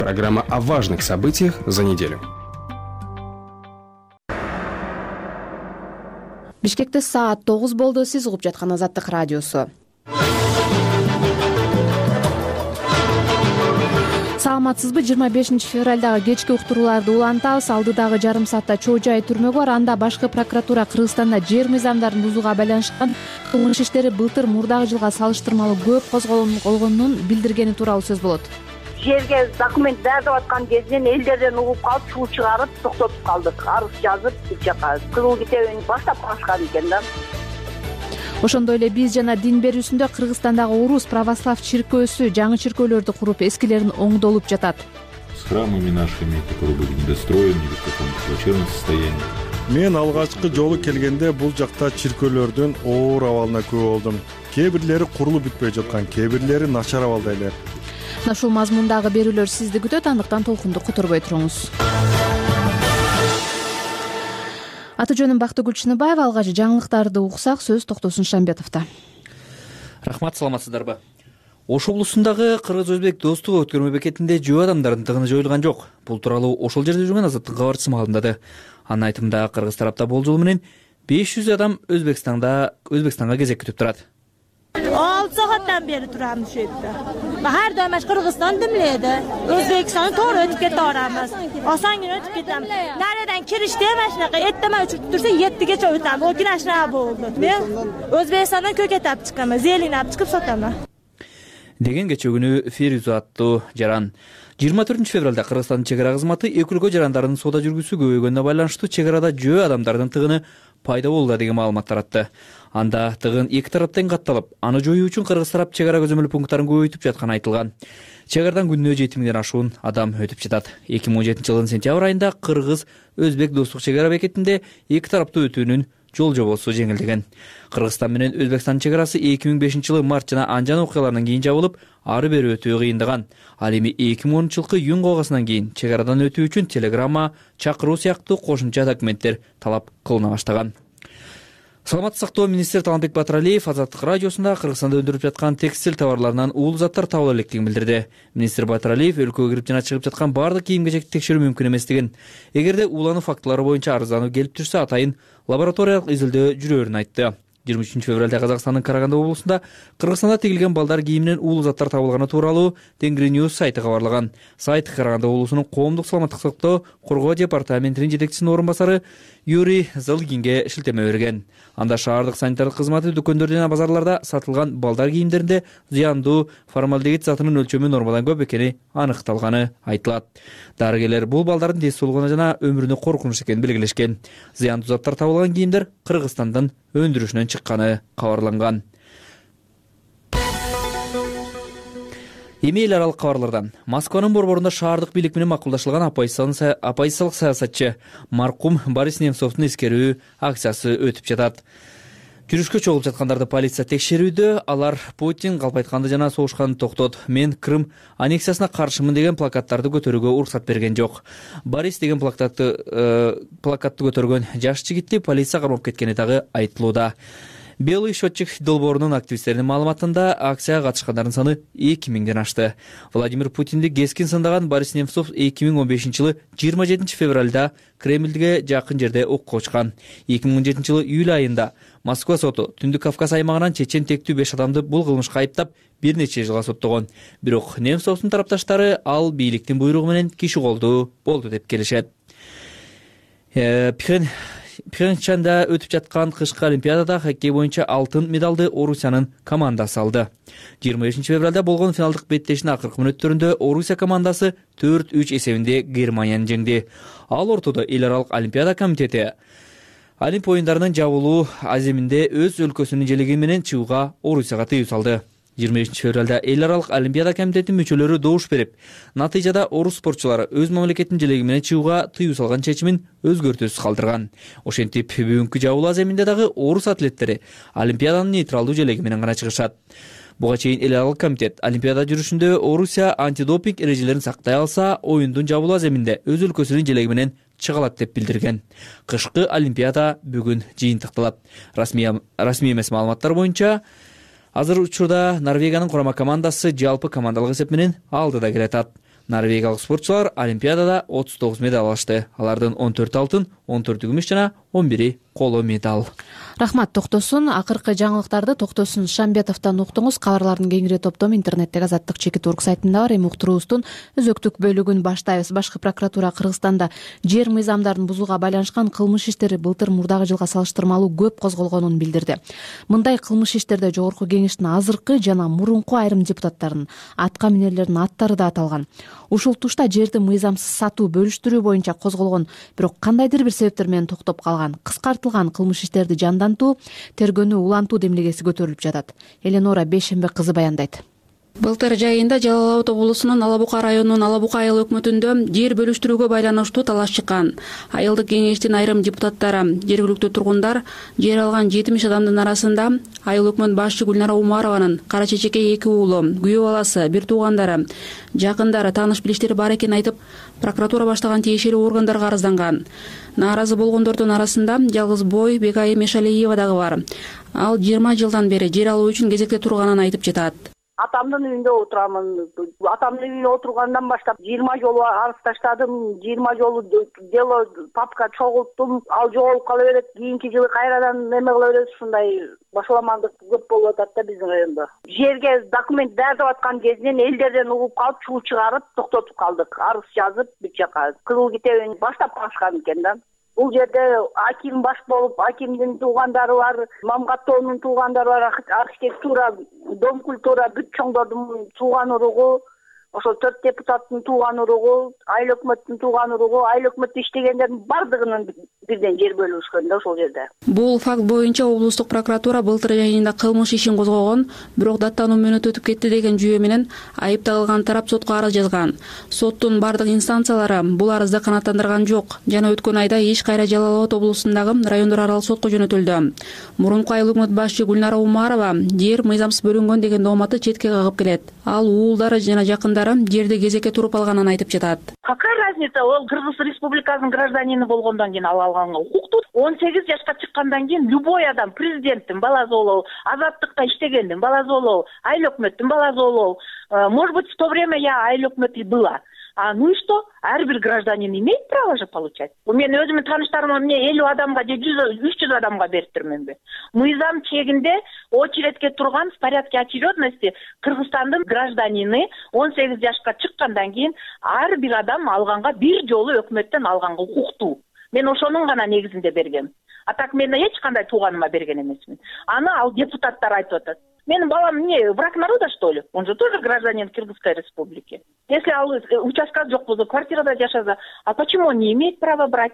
Программа о важных событиях за неделю. Бишкекте саат 9 болду. Сиз угуп жаткан Азаттык радиосу. Саламатсызбы? 25 февралдагы кечки уктурууларды улантабыз. Алдыдагы жарым саатта Чоо Жай түрмөгө бар. Анда башкы прокуратура Кыргызстанда жер мыйзамдарын бузууга байланышкан кылмыш иштери былтыр мурдагы жылга салыштырмалуу көп козголгонун билдиргени тууралуу сөз болот. Жерге документ даярдап аткан кезинен элдерден угуп калып, чуу чыгарып токтотуп калдык. Арыз жазып, бул жака кызыл китебин баштап калышкан экен да. Ошондой эле биз жана дин берүүсүндө Кыргызстандагы Орус православ чиркөөсү жаңы чиркөөлөрдү куруп, эскилерин оңдолуп жатат. С храмами нашими, которые были недостроены, в каком-то плачевном состоянии. Мен алгачкы жолу келгенде бул жакта чиркөөлөрдүн оор абалына күбө болдум. Кээ бирлери курулуп бүтпөй жаткан, кээ бирлери начар абалда эле. Ушул мазмундагы берүүлөр сизди күтөт, андыктан толкунду которбой туруңуз. Аты жөнүм Бактыгүл Чыныбаева. Алгач жаңылыктарды уксак, сөз Токтосун Шамбетовдо. Рахмат, саламатсыздарбы? Ош облусундагы кыргыз-өзбек достук өткөрмө бекетинде жөө адамдардын тыгыны жоюлган жок. Бул тууралуу ошол жерде жүргөн Азаттык кабарчысы маалымдады. Анын айтымында кыргыз тарапта болжолу менен 500 адам Өзбекстанга кезек күтүп турат. 6 saatten beri turamiz shu yerda. Har doim Qirg'iziston dimlaydi. O'zbekistonni to'g'ri o'tib ketaveramiz. Osongina o'tib ketamiz. Naridan kirishda ham shunaqa ertaman uchib tursa 7 gacha o'tamiz. O'gina shunaqa bo'ldi. Men O'zbekistondan ko'kat olib chiqaman, zelin olib chiqib sotaman. Деген кече күнү Фирюза аттуу жаран 24 февралда Кыргызстандын чек ара кызматы эки өлкө жарандарын соода жүргүзүүсү көбөйгөнүнө байланыштуу чек арада жөө адамдардын тыгыны пайда болду деген маалымат таратты. Анда тыгын эки тараптан катталып, аны жоюу үчүн кыргыз тарап чек ара көзөмөл пункттарын көбөйтүп жатканы айтылган. Чек арадан күнүнө 7000ден ашуун адам өтүп жатат. 2017 жылдын сентябрь айында кыргыз-өзбек достук чек ара бекетинде эки тараптуу өтүүнүн жол жобосу жеңилдеген. Кыргызстан менен Өзбекстан чек арасы 2005 жылы март жана анжан окуяларынан кийин жабылып, ары бери өтүү кыйындаган. Ал эми 2010 жылкы июнь койгосунан кийин чек арадан өтүү үчүн телеграмма, чакыруу сыяктуу кошумча документтер талап кылына баштаган. Саламаттык сактоо министри Талантбек Батыралиев Азаттык радиосунда Кыргызстанда өндүрүлүп жаткан текстиль товарларынан уулуу заттар табыла электерин билдирди. Министр Батыралиев өлкөгө кирип жана чыгып жаткан бардык кийим-кечекти текшерүү мүмкүн эместигин, эгерде уулануу фактылары боюнча арыздануу келип турса, атайын лабораториялык изилдөө жүрөөрүн айтты. 23 февралда Казакстандын Караганды облусунда Кыргызстанда тигилген балдар кийиминен уулуу заттар табылганы тууралуу Тенгри News сайты кабарлаган. Сайт Караганды облусунун коомдук саламаттык сактоо коргоо департаментинин жетекчисинин орун басары Юрий Залгинге шилтеме берген. Анда шаардык санитардык кызматы дүкөндөрдө жана базарларда сатылган балдар кийимдеринде зыяндуу формальдегид затынын өлчөмү нормадан көп экени аныкталганы айтылат. Дарыгерлер бул балдардын ден соолугуна жана өмүрүнө коркунуч экенин белгилешкен. Зыяндуу заттар табылган кийимдер Кыргызстандын өндүрүшүнөн чыкканы кабарланган. Эми эл аралык кабарлардан Москванын борборунда шаардык бийлик менен макулдашылган оппозициялык саясатчы маркум Борис Немцовдун эскерүү акциясы өтүп жатат. Жүрүшкө чогулуп жаткандарды полиция текшерүүдө, алар Путин калп айтканды жана согушканды токтот, мен Крым аннексиясына каршымын деген плакаттарды көтөрүүгө уруксат берген жок. Борис деген плакатты көтөргөн жаш жигитти полиция кармап кеткени дагы айтылууда. Белый счетчик долбоорунун активисттеринин маалыматында акцияга катышкандардын саны 2000ден ашты. Владимир Путинди кескин сындаган Борис Немцов 2015 жылы 27 февралда Кремльге жакын жерде окко учкан. 2017 жылы июль айында Москва соту Түндүк Кавказ аймагынан чечен тектүү 5 адамды бул кылмышка айыптап бир нече жылга соттогон. Бирок Немцовдун тарапташтары ал бийликтин буйругу менен киши колдуу болду деп келишет. Пхенчанда өтүп жаткан кышкы олимпиадада хоккей боюнча алтын медалды Орусиянын командасы алды. 25 февралда болгон финалдык беттештин акыркы мүнөттөрүндө Орусия командасы 4-3 эсебинде Германияны жеңди. Ал ортодо эл аралык олимпиада комитети Олимп оюндарынын жабылуу аземинде өз өлкөсүнүн желеги менен чыгууга Орусияга тыюу салды. 25 февралда эл аралык олимпиада комитетинин мүчөлөрү добуш берип, натыйжада орус спортчулары өз мамлекетинин желеги менен чыгууга тыюу салган чечимин өзгөртүүсүз калдырган. Ошентип бүгүнкү жабылуу аземинде дагы орус атлеттери олимпиаданын нейтралдуу желеги менен гана чыгышат. Буга чейин эл аралык комитет олимпиада жүрүшүндө Орусия антидопинг эрежелерин сактай алса, оюндун жабылуу аземинде өз өлкөсүнүн желеги менен чыга алат деп билдирген. Кышкы олимпиада бүгүн жыйынтыкталат. Расмий эмес маалыматтар боюнча азыр учурда Норвегиянын курама командасы жалпы командалык эсеп менен алдыда келатат. Норвегиялык спортчулар Олимпиадада 39 медаль алышты. Алардын 14 алтын, 14 күмүш жана 11 коло медаль. Рахмат, токтосун. Акыркы жаңылыктарды Токтосун Шамбетовдон уктуңуз. Кабарлардын кеңири топтому интернеттеги Азаттык чекит.орг сайтында бар. Эми уктуруубуздун өзөктүк бөлүгүн баштайбыз. Башкы прокуратура Кыргызстанда жер мыйзамдарын бузууга байланышкан кылмыш иштери былтыр мурдагы жылга салыштырмалуу көп козголгонун билдирди. Мындай кылмыш иштерде Жогорку Кеңештин азыркы жана мурунку айрым депутаттарынын атка минерлеринин аттары да аталган. Ушул тушта жерди мыйзамсыз сатуу, бөлүштүрүү боюнча козголгон, бирок кандайдыр бир себептер менен токтоп калган, кыскартылган кылмыш иштерди жандантуу, тергөөнү улантуу демилгеси көтөрүлүп жатат. Эленора Бейшембе кызы баяндайт. Былтыр жайында Жалал Абад облусунун Ала Бука районунун Ала Бука айыл өкмөтүндө жер бөлүштүрүүгө байланыштуу талаш чыккан. Айылдык кеңештин айрым депутаттары, жергиликтүү тургундар жер алган 70 адамдын арасында айыл өкмөт башчы Гүлнара Умарованын кара чечекей 2 уулу, күйөө баласы, бир туугандары, жакындары, тааныш билиштери бар экенин айтып, прокуратура баштаган тиешелүү органдарга арызданган. Нааразы болгондордун арасында жалгыз бой Бегайы Мешалиева дагы бар. Ал 20 жылдан бери жер алуу үчүн кезекте турганын айтып жатат. Атамдын үйүндө отурамын. Атамдын үйүндө отургандан баштап 20 жолу арыз таштадым, 20 жолу дело папка чогулттум. Ал жоголуп кала берет, кийинки жылы кайрадан неме кыла берет. Ушундай башаламандык көп болуп атат да биздин райондо. Жерге документ даярдап аткан кезинен элдерден угуп калып, чуу чыгарып токтотуп калдык. Арыз жазып бир жака Кызыл Китебин баштап калышкан экен да. Бул жерде аким баш болуп, акимдин туугандары бар, Мамгатовдун туугандары бар, архитектура, дом культура бүт чоңдордун тууган уругу, ошол 4 депутаттын тууган уругу, айыл өкмөттүн тууган уругу, айыл өкмөттө иштегендердин бардыгынын бирден жер бөлүшкөн да ошол жерде. Бул факт боюнча облустук прокуратура былтыр жайында кылмыш ишин козгогон, бирок даттануу мөөнөтү өтүп кетти деген жүйө менен айыпталган тарап сотко арыз жазган. Соттун бардык инстанциялары бул арызды канааттандырган жок жана өткөн айда иш кайра Жалал Абад облусундагы райондор аралык сотко жөнөтүлдү. Мурунку айыл өкмөт башчы Гүлнара Умарова жер мыйзамсыз бөлүнгөн деген дооматты четке кагып келет. Ал уулдары жана жакындары жерди кезекке туруп алганын айтып жатат. Какая разница, ол Кыргыз Республикасынын гражданины болгондон кийин алганга укуктуу. 18 жашка чыккандан кийин любой адам, президенттин баласы болобу, азаттыкта иштегендин баласы болобу, айыл өкмөттүн баласы болобу, может быть, в то время я айыл өкмөт и была. Ну и что? Ар бир гражданин имеет право же получать. Мен өзүмдүн тааныштарыма эмне 50 адамга же 300 адамга бериптирминби. Мыйзам чегинде очередке турган в порядке очередности Кыргызстандын гражданины 18 жашка чыккандан кийин ар бир адам алганга бир жолу өкмөттөн алганга укуктуу. Мен ошонун гана негизинде бергем. А так мен эч кандай тууганыма берген эмесмин. Аны ал депутаттар айтып атат. Менин балам не, враг народа, что ли? Он же тоже гражданин Кыргызской республики. Если ал участка жок болсо, квартирада жашаса, а почему он не имеет права брать?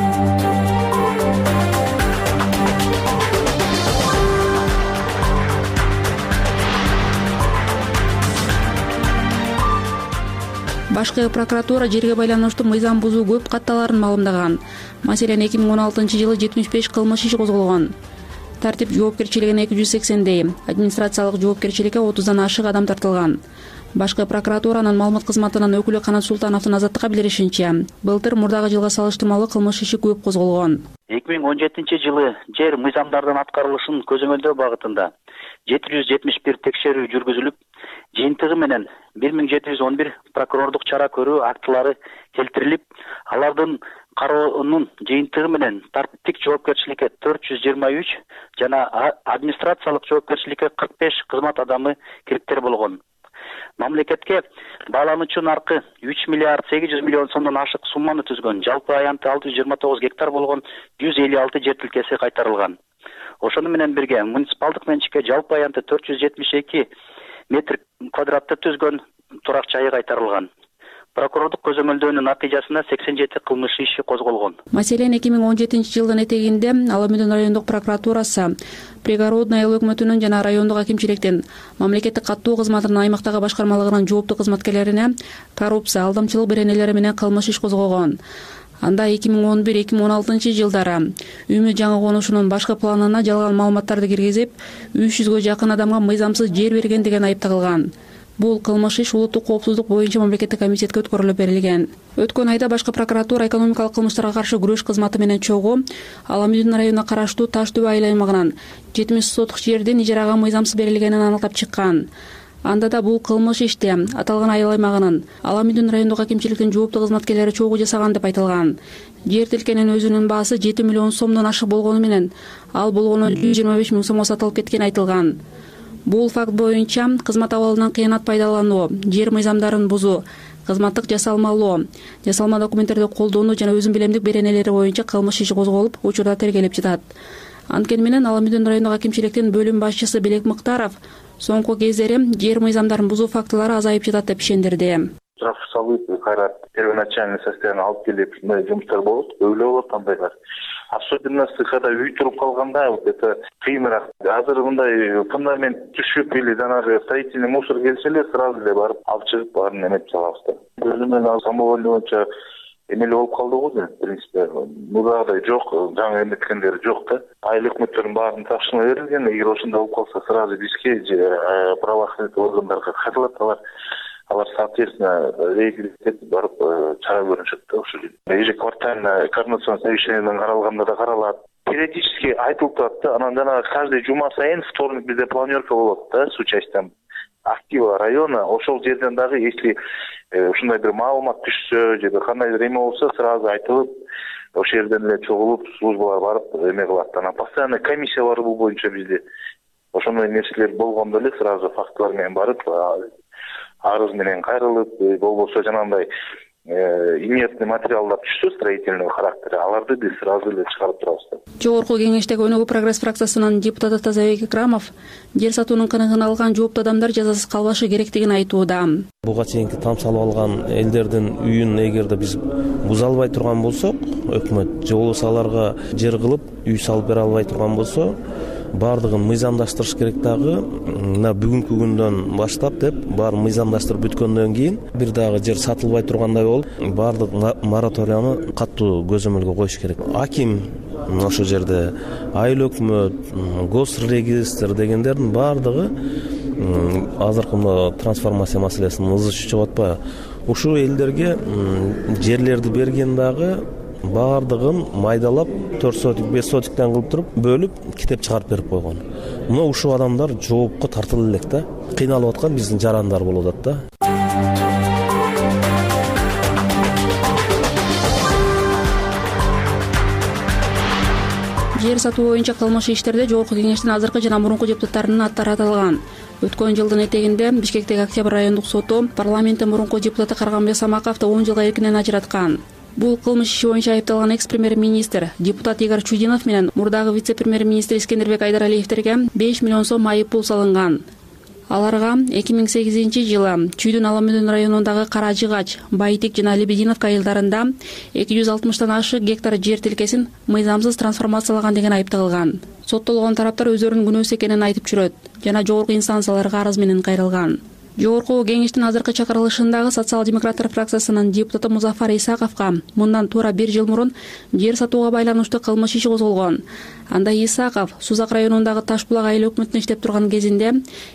Башкы прокуратура жерге байланыштуу мыйзам бузуу көп катталарын маалымдаган. Маселен 2016-жылы 75 кылмыш иши козголгон. Тартип жоопкерчилигине 280дей, администрациялык жоопкерчиликке 30дан ашык адам тартылган. Башкы прокуратуранын маалымат кызматынын өкүлү Канат Султановдун Азаттыкка билдиришинче, былтыр мурдагы жылга салыштырмалуу кылмыш иши көп козголгон. 2017-жылы жер мыйзамдардын аткарылышын көзөмөлдөө багытында 771 текшерүү жүргүзүлүп, жыйынтыгы менен 1711 прокурордук чара көрүү актылары келтирилип, алардын кароонун жыйынтыгы менен тартиптик жоопкерчиликке 423 жана администрациялык жоопкерчиликке 45 кызмат адамы кириптер болгон. Мамлекетке баалануучу наркы 3 миллиард 800 миллион сомдон ашык сумманы түзгөн, жалпы аянты 629 гектар болгон 156 жер тилкеси кайтарылган. Ошону менен бирге муниципалдык менчикке жалпы аянты 472 метр квадратты түзгөн турак жайы кайтарылган. Прокурордук көзөмөлдөөнүн натыйжасында 87 кылмыш иши козголгон. Маселен 2017-жылдын этегинде Аламедон райондук прокуратурасы Пригородный айыл өкмөтүнүн жана райондук акимчиликтин мамлекеттик каттоо кызматынын аймактагы башкармалыгынын жооптуу кызматкерлерине коррупция, алдамчылык беренелери менен кылмыш иш козгогон. Анда 2011-2016 жылдары Үмү жаңы конушунун башкы планына жалган маалыматтарды киргизип, 300гө жакын адамга мыйзамсыз жер берген деген айып тагылган. Бул кылмыш иш улуттук коопсуздук боюнча мамлекеттик комитетке өткөрүлүп берилген. Өткөн айда башкы прокуратура экономикалык кылмыштарга каршы күрөш кызматы менен чогуу Аламедон районуна караштуу Таш-Түбө айыл аймагынан 70 сотук жердин ижарага мыйзамсыз берилгенин аныктап чыккан. Анда да бул кылмыш ишти аталган айыл аймагынын Ала Мүдүн райондук акимчиликтин жооптуу кызматкерлери чогуу жасаган деп айтылган. Жер тилкенин өзүнүн баасы 7 миллион сомдон ашык болгону менен ал болгону 125 миң сомго сатылып кеткени айтылган. Бул факт боюнча кызмат абалынан кыянат пайдалануу, жер мыйзамдарын бузуу, кызматтык жасалмалоо, жасалма документтерди колдонуу жана өзүн билемдик беренелери боюнча кылмыш иши козголуп, учурда тергелип жатат. Анткени менен Ала Мүдүн райондук акимчиликтин бөлүм башчысы Белек Мыктаров соңку кездери жер мыйзамдарын бузуу фактылары азайып жатат деп ишендирди. Штраф салып, кайра первоначальный состояние алып келип, жумуштар болот, өйлө болот андайлар. Особенности, когда үй туруп калганда, вот это кыйыныраак. Азыр мындай фундамент түшүп или жанагы строительный мусор келсе эле сразу эле барып алып чыгып баарын эметип салабыз да. Өзүмөн самоольный боюнча эмеле болуп калды го, в принципе. Мурдагыдай жок, жаңы эметкендер жок да. Айыл өкмөттөрдүн баарын тапшырма берилген, эгер ошондой болуп калса сразу бизге правоохранительный органдарга кайталат, алар соответственно регулировать барып чара көрүнүшөт да ошол. Ежеквартально координационный совещаниеден каралганда да каралат. Периодически айтылып турат да, анан жанагы каждый жума сайын вторник бизде планёрка болот да, с участием актива района. Ошол жерден дагы если ушундай бир маалымат түшсө же кандайдыр эме болсо сразу айтылып, ошол жерден эле чогулуп службалар барып эме кылат. Анан постоянный комиссия бар бул боюнча бизде. Ошондой нерселер болгондо эле сразу фактылар менен барып арыз менен кайрылып, болбосо жанагындай инертный материалдар түшсө строительный характери, аларды биз сразу эле чыгарып турабыз. Жогорку кеңештеги Өнөгүү прогресс фракциясынын депутаты Тазабек Икрамов жер сатуунун кыныгын алган жооптуу адамдар жазасыз калбашы керектигин айтууда. Буга чейинки там салып алган элдердин үйүн эгерде биз буза албай турган болсок, өкмөт же болбосо аларга жер кылып үй салып бере албай турган болсо, бардыгын мыйзамдаштырыш керек дагы. Мына бүгүнкү күндөн баштап деп баарын мыйзамдаштырып бүткөндөн кийин бир дагы жер сатылбай тургандай болуп, бардык мораторияны катуу көзөмөлгө коюш керек. Аким ошол жерде айыл өкмөт, госрегистр дегендердин бардыгы азыркы трансформация маселесин ызы чыгып атпайбы? Ушул элдерге жерлерди берген дагы бардыгын майдалап 4 сотик 5 сотиктен кылып туруп бөлүп китеп чыгарып берип койгон. Мына ушул адамдар жоопко тартылып элек да. Кыйналып аткан биздин жарандар болуп атат да. Жер сатуу боюнча кылмыш иштерде жогорку кеңештин азыркы жана мурунку депутаттарынын аттары аталган. Өткөн жылдын этегинде Бишкектеги Октябрь райондук соту парламенттин мурунку депутаты Карганбек Самаковду 10 жылга эркинен ажыраткан. Бул кылмыш иши боюнча айыпталган экс-премьер-министр, депутат Игорь Чудинов менен мурдагы вице-премьер-министр Искендербек Айдаралиевтерге 5 миллион сом айып пул салынган. Аларга 2008-жылы Чүйдүн Ала Мүдүн районундагы Каражыгач, Байтик жана Лебединовка айылдарында 260 ашык гектар жер тилкесин мыйзамсыз трансформациялаган деген айып тагылган. Соттолгон тараптар өздөрүнүн күнөөсү экенин айтып жүрөт жана жогорку инстанцияларга арыз менен кайрылган. Жогорку кеңештин азыркы чакырылышындагы социал-демократтар фракциясынын депутаты Музафар Исаковго мындан туура 1 жыл мурун жер сатууга байланыштуу кылмыш иши козголгон. Анда Исаков Сузак районундагы Ташбулак айыл өкмөтүндө иштеп турган кезинде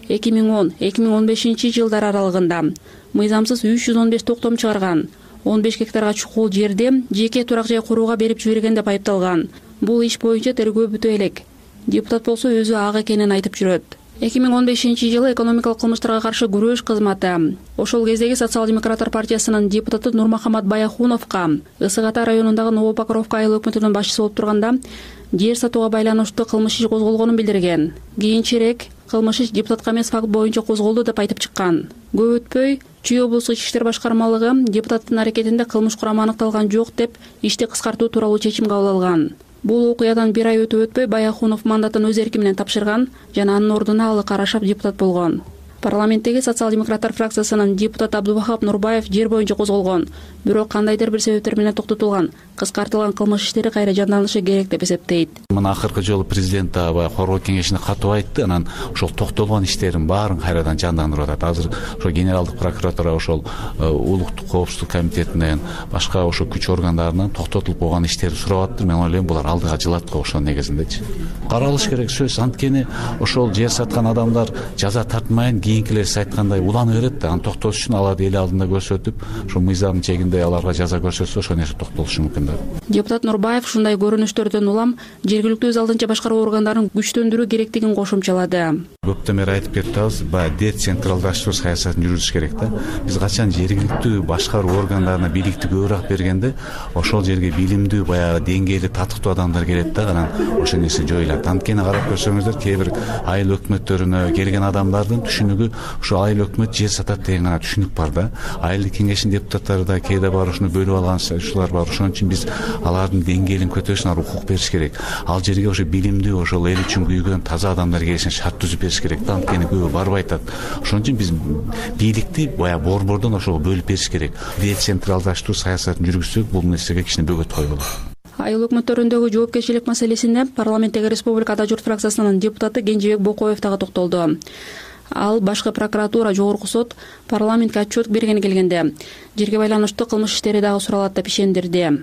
2010-2015 жылдар аралыгында мыйзамсыз 315 токтом чыгарган, 15 гектарга чукул жерди жеке турак жай курууга берип жиберген деп айыпталган. Бул иш боюнча тергөө бүтө элек. Депутат болсо өзү ак экенин айтып жүрөт. 2015 жылы экономикалык кылмыштарга каршы күрөш кызматы ошол кездеги социал-демократтар партиясынын депутаты Нурмахамат Баяхуновго Ысык Ата районундагы Новопокровка айыл өкмөтүнүн башчысы болуп турганда жер сатууга байланыштуу кылмыш иши козголгонун билдирген. Кийинчерээк кылмыш иш депутатка эмес факт боюнча козголду деп айтып чыккан. Көп өтпөй Чүй облустук ички иштер башкармалыгы депутаттын аракетинде кылмыш курамы аныкталган жок деп ишти кыскартуу тууралуу чечим кабыл алган. Бул окуядан 1 ай өтпөй Баяхунов мандатын өз эрки менен тапшырган жана анын ордуна Алы Карашев депутат болгон. Парламенттеги социал-демократтар фракциясынын депутаты Абдубахап Нурбаев жер боюнча козголгон, бирок кандайдыр бир себептер менен токтотулган, кыскартылган кылмыш иштери кайра жанданышы керек деп эсептейт. Мына акыркы жолу президент аябай коргоо кеңешине катуу айтты, анан ошол токтолгон иштерин баарын кайрадан жандандырып атат. Азыр ошо генералдык прокуратура ошол улуттук коопсуздук комитетинен башка ошо күч органдарынан токтотулуп койгон иштерди сурап атты. Мен ойлойм булар алдыга жылат го ошонун негизиндечи. Каралыш керек сөз, анткени ошол жер саткан адамдар жаза тартмайын, кийинкилер сиз айткандай улана берет да, аны токтотуш үчүн аларды эл алдында көрсөтүп ошо мыйзамдын чегинде аларга жаза көрсөтсө ошол нерсе токтолушу мүмкүн да. Депутат Нурбаев ушундай көрүнүштөрдөн улам жергиликтүү өз алдынча башкаруу органдарын күчтөндүрүү керектигин кошумчалады. Көптөн бери айтып кетебиз, баягы децентралдаштыруу саясатын жүргүзүш керек да. Биз качан жергиликтүү башкаруу органдарына бийликти көбүрөөк бергенде, ошол жерге билимдүү, баягы деңгээли татыктуу адамдар келет да, анан ошол нерсе жоюлат. Анткени карап көрсөңүздөр, кээ бир айыл өкмөттөрүнө келген адамдардын түшүнүгү ошо айыл өкмөт жер сатат деген гана түшүнүк бар да. Айылдык кеңештин депутаттары да кээде бар ушуну бөлүп алган ушулар бар. Ошон үчүн биз алардын деңгээлин көтөрүшүнө укук бериш керек. Ал жерге ошо билимдүү, ошол эл үчүн күйгөн таза адамдар келишин шарт түзүп бериш керек да. Анткени көбү барбай атат. Ошон үчүн биз бийликти баягы борбордон ошого бөлүп бериш керек. Децентралдаштыруу саясатын жүргүзсөк, бул нерсеге кичине бөгөт коюлат. Айыл өкмөттөрүндөгү жооптурчулук маселесине парламенттеги Республика Ата журт фракциясынын депутаты Кенжебек Бокоев дагы токтолду. Ал башкы прокуратура, жогорку сот парламентке отчет бергени келгенде жерге байланыштуу кылмыш иштери дагы суралат деп ишендирди.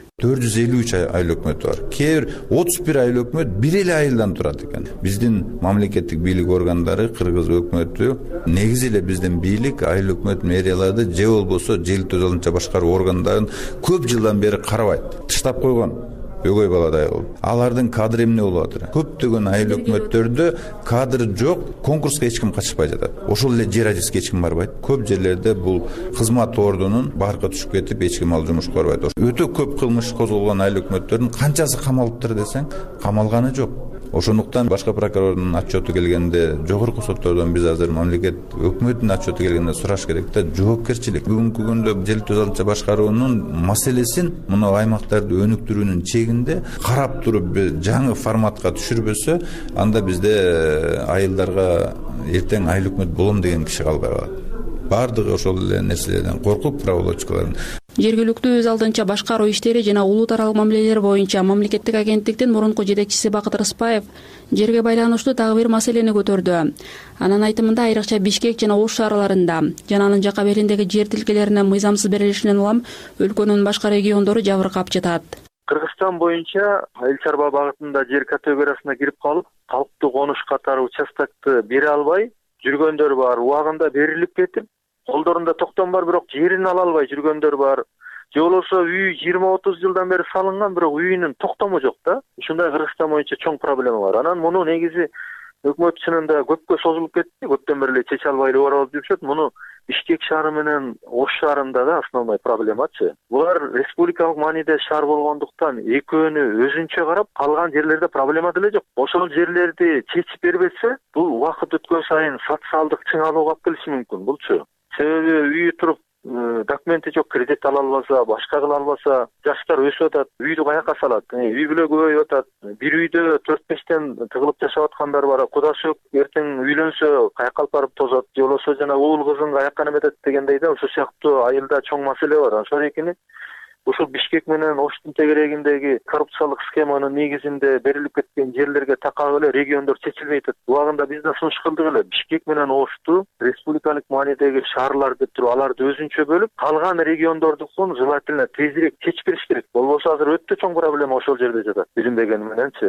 453 айыл өкмөтү бар. Кээ бир 31 айыл өкмөт бир эле айылдан турат экен. Биздин мамлекеттик бийлик органдары, кыргыз өкмөтү, негизи эле биздин бийлик айыл өкмөт мэрияларды же болбосо жергиликтүү өз алдынча башкаруу органдарын көп жылдан бери карабайт. Тыштап койгон. Өгөй баладай болуп. Алардын кадр эмне болуп атыр? Көптөгөн айыл өкмөттөрдө кадр жок, конкурска эч ким катышпай жатат. Ошол эле жер ажыска эч ким барбайт. Көп жерлерде бул кызмат ордунун баркы түшүп кетип, эч ким ал жумушка барбайт. Өтө көп кылмыш козголгон айыл өкмөттөрдүн канчасы камалыптыр десең, камалганы жок. Ошондуктан башкы прокурордун отчету келгенде, жогорку соттордон биз азыр мамлекет өкмөтүнүн отчету келгенде сураш керек да, жоопкерчилик. Бүгүнкү күндө жергиликтүү өз алдынча башкаруунун маселесин мына аймактарды өнүктүрүүнүн чегинде карап туруп жаңы форматка түшүрбөсө, анда бизде айылдарга эртең айыл өкмөт болом деген киши калбай калат. Бардыгы ошол эле нерселерден коркуп, праволочкаларын. Жергиликтүү өз алдынча башкаруу иштери жана улут аралык мамилелер боюнча мамлекеттик агенттиктин мурунку жетекчиси Бакыт Рыспаев жерге байланыштуу дагы бир маселени көтөрдү. Анын айтымында айрыкча Бишкек жана Ош шаарларында жана анын жака бериндеги жер тилкелеринин мыйзамсыз берилишинен улам өлкөнүн башка региондору жабыркап жатат. Кыргызстан боюнча айыл чарба багытында жер категориясына кирип калып, калктуу конуш катары участокты бере албай жүргөндөр бар, убагында берилип кетип, колдорунда токтом бар, бирок жерин ала албай жүргөндөр бар. Же болбосо үй 20-30 жылдан бери салынган, бирок үйүнүн токтому жок да. Ушундай Кыргызстан боюнча чоң проблема бар. Анан муну негизи өкмөт чынында көпкө созулуп кетти, көптөн бери эле чече албай эле барып жүрүшөт. Муну Бишкек шаары менен Ош шаарында да основной проблемачы. Булар республикалык мааниде шаар болгондуктан экөөнү өзүнчө карап, калган жерлерде проблема деле жок. Ошол жерлерди чечип бербесе, бул убакыт өткөн сайын социалдык чыңалууга алып келиши мүмкүн булчу. Себеби үйү туруп документи жок, кредит ала албаса, башка кыла албаса, жаштар өсүп атат, үйдү каяка салат? Үй бүлө көбөйүп атат. Бир үйдө 4-5тен тыгылып жашап аткандар бар. Кудасы эртең үйлөнсө каяка алып барып тозот, же болбосо жана уул кызын каяка неметет дегендей да, ошол сыяктуу айылда чоң маселе бар. Ошол экени ушул Бишкек менен Оштун тегерегиндеги коррупциялык схеманын негизинде берилип кеткен жерлерге такап эле региондор чечилбей атат. Убагында биз да сунуш кылдык эле. Бишкек менен Ошту республикалык маанидеги шаарлар деп туруп, аларды өзүнчө бөлүп, калган региондордукун желательно тезирээк чечип бериш керек. Болбосо азыр өтө чоң проблема ошол жерде жатат. Билинбегени мененчи.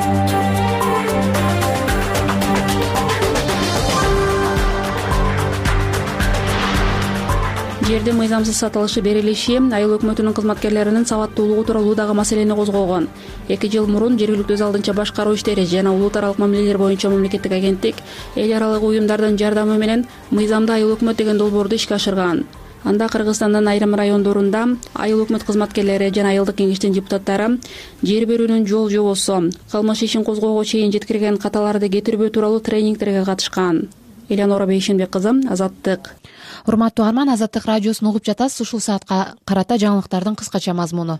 Жердин мыйзамсыз сатылышы берилиши айыл өкмөтүнүн кызматкерлеринин сабаттуулугу тууралуу дагы маселени козгогон. 2 жыл мурун жергиликтүү өз алдынча башкаруу иштери жана улут аралык мамилелер боюнча мамлекеттик агенттик эл аралык уюмдардын жардамы менен мыйзамда айыл өкмөт деген долбоорду ишке ашырган. Анда Кыргызстандын айрым райондорунда айыл өкмөт кызматкерлери жана айылдык кеңештин депутаттары жер берүүнүн жол жобосу, кылмыш ишин козгоого чейин жеткирген каталарды кетирбөө тууралуу тренингтерге катышкан. Элеонора Бейшенбек кызы, Азаттык. Урматтуу угарман, Азаттык радиосун угуп жатасыз. Ушул саатка карата жаңылыктардын кыскача мазмуну.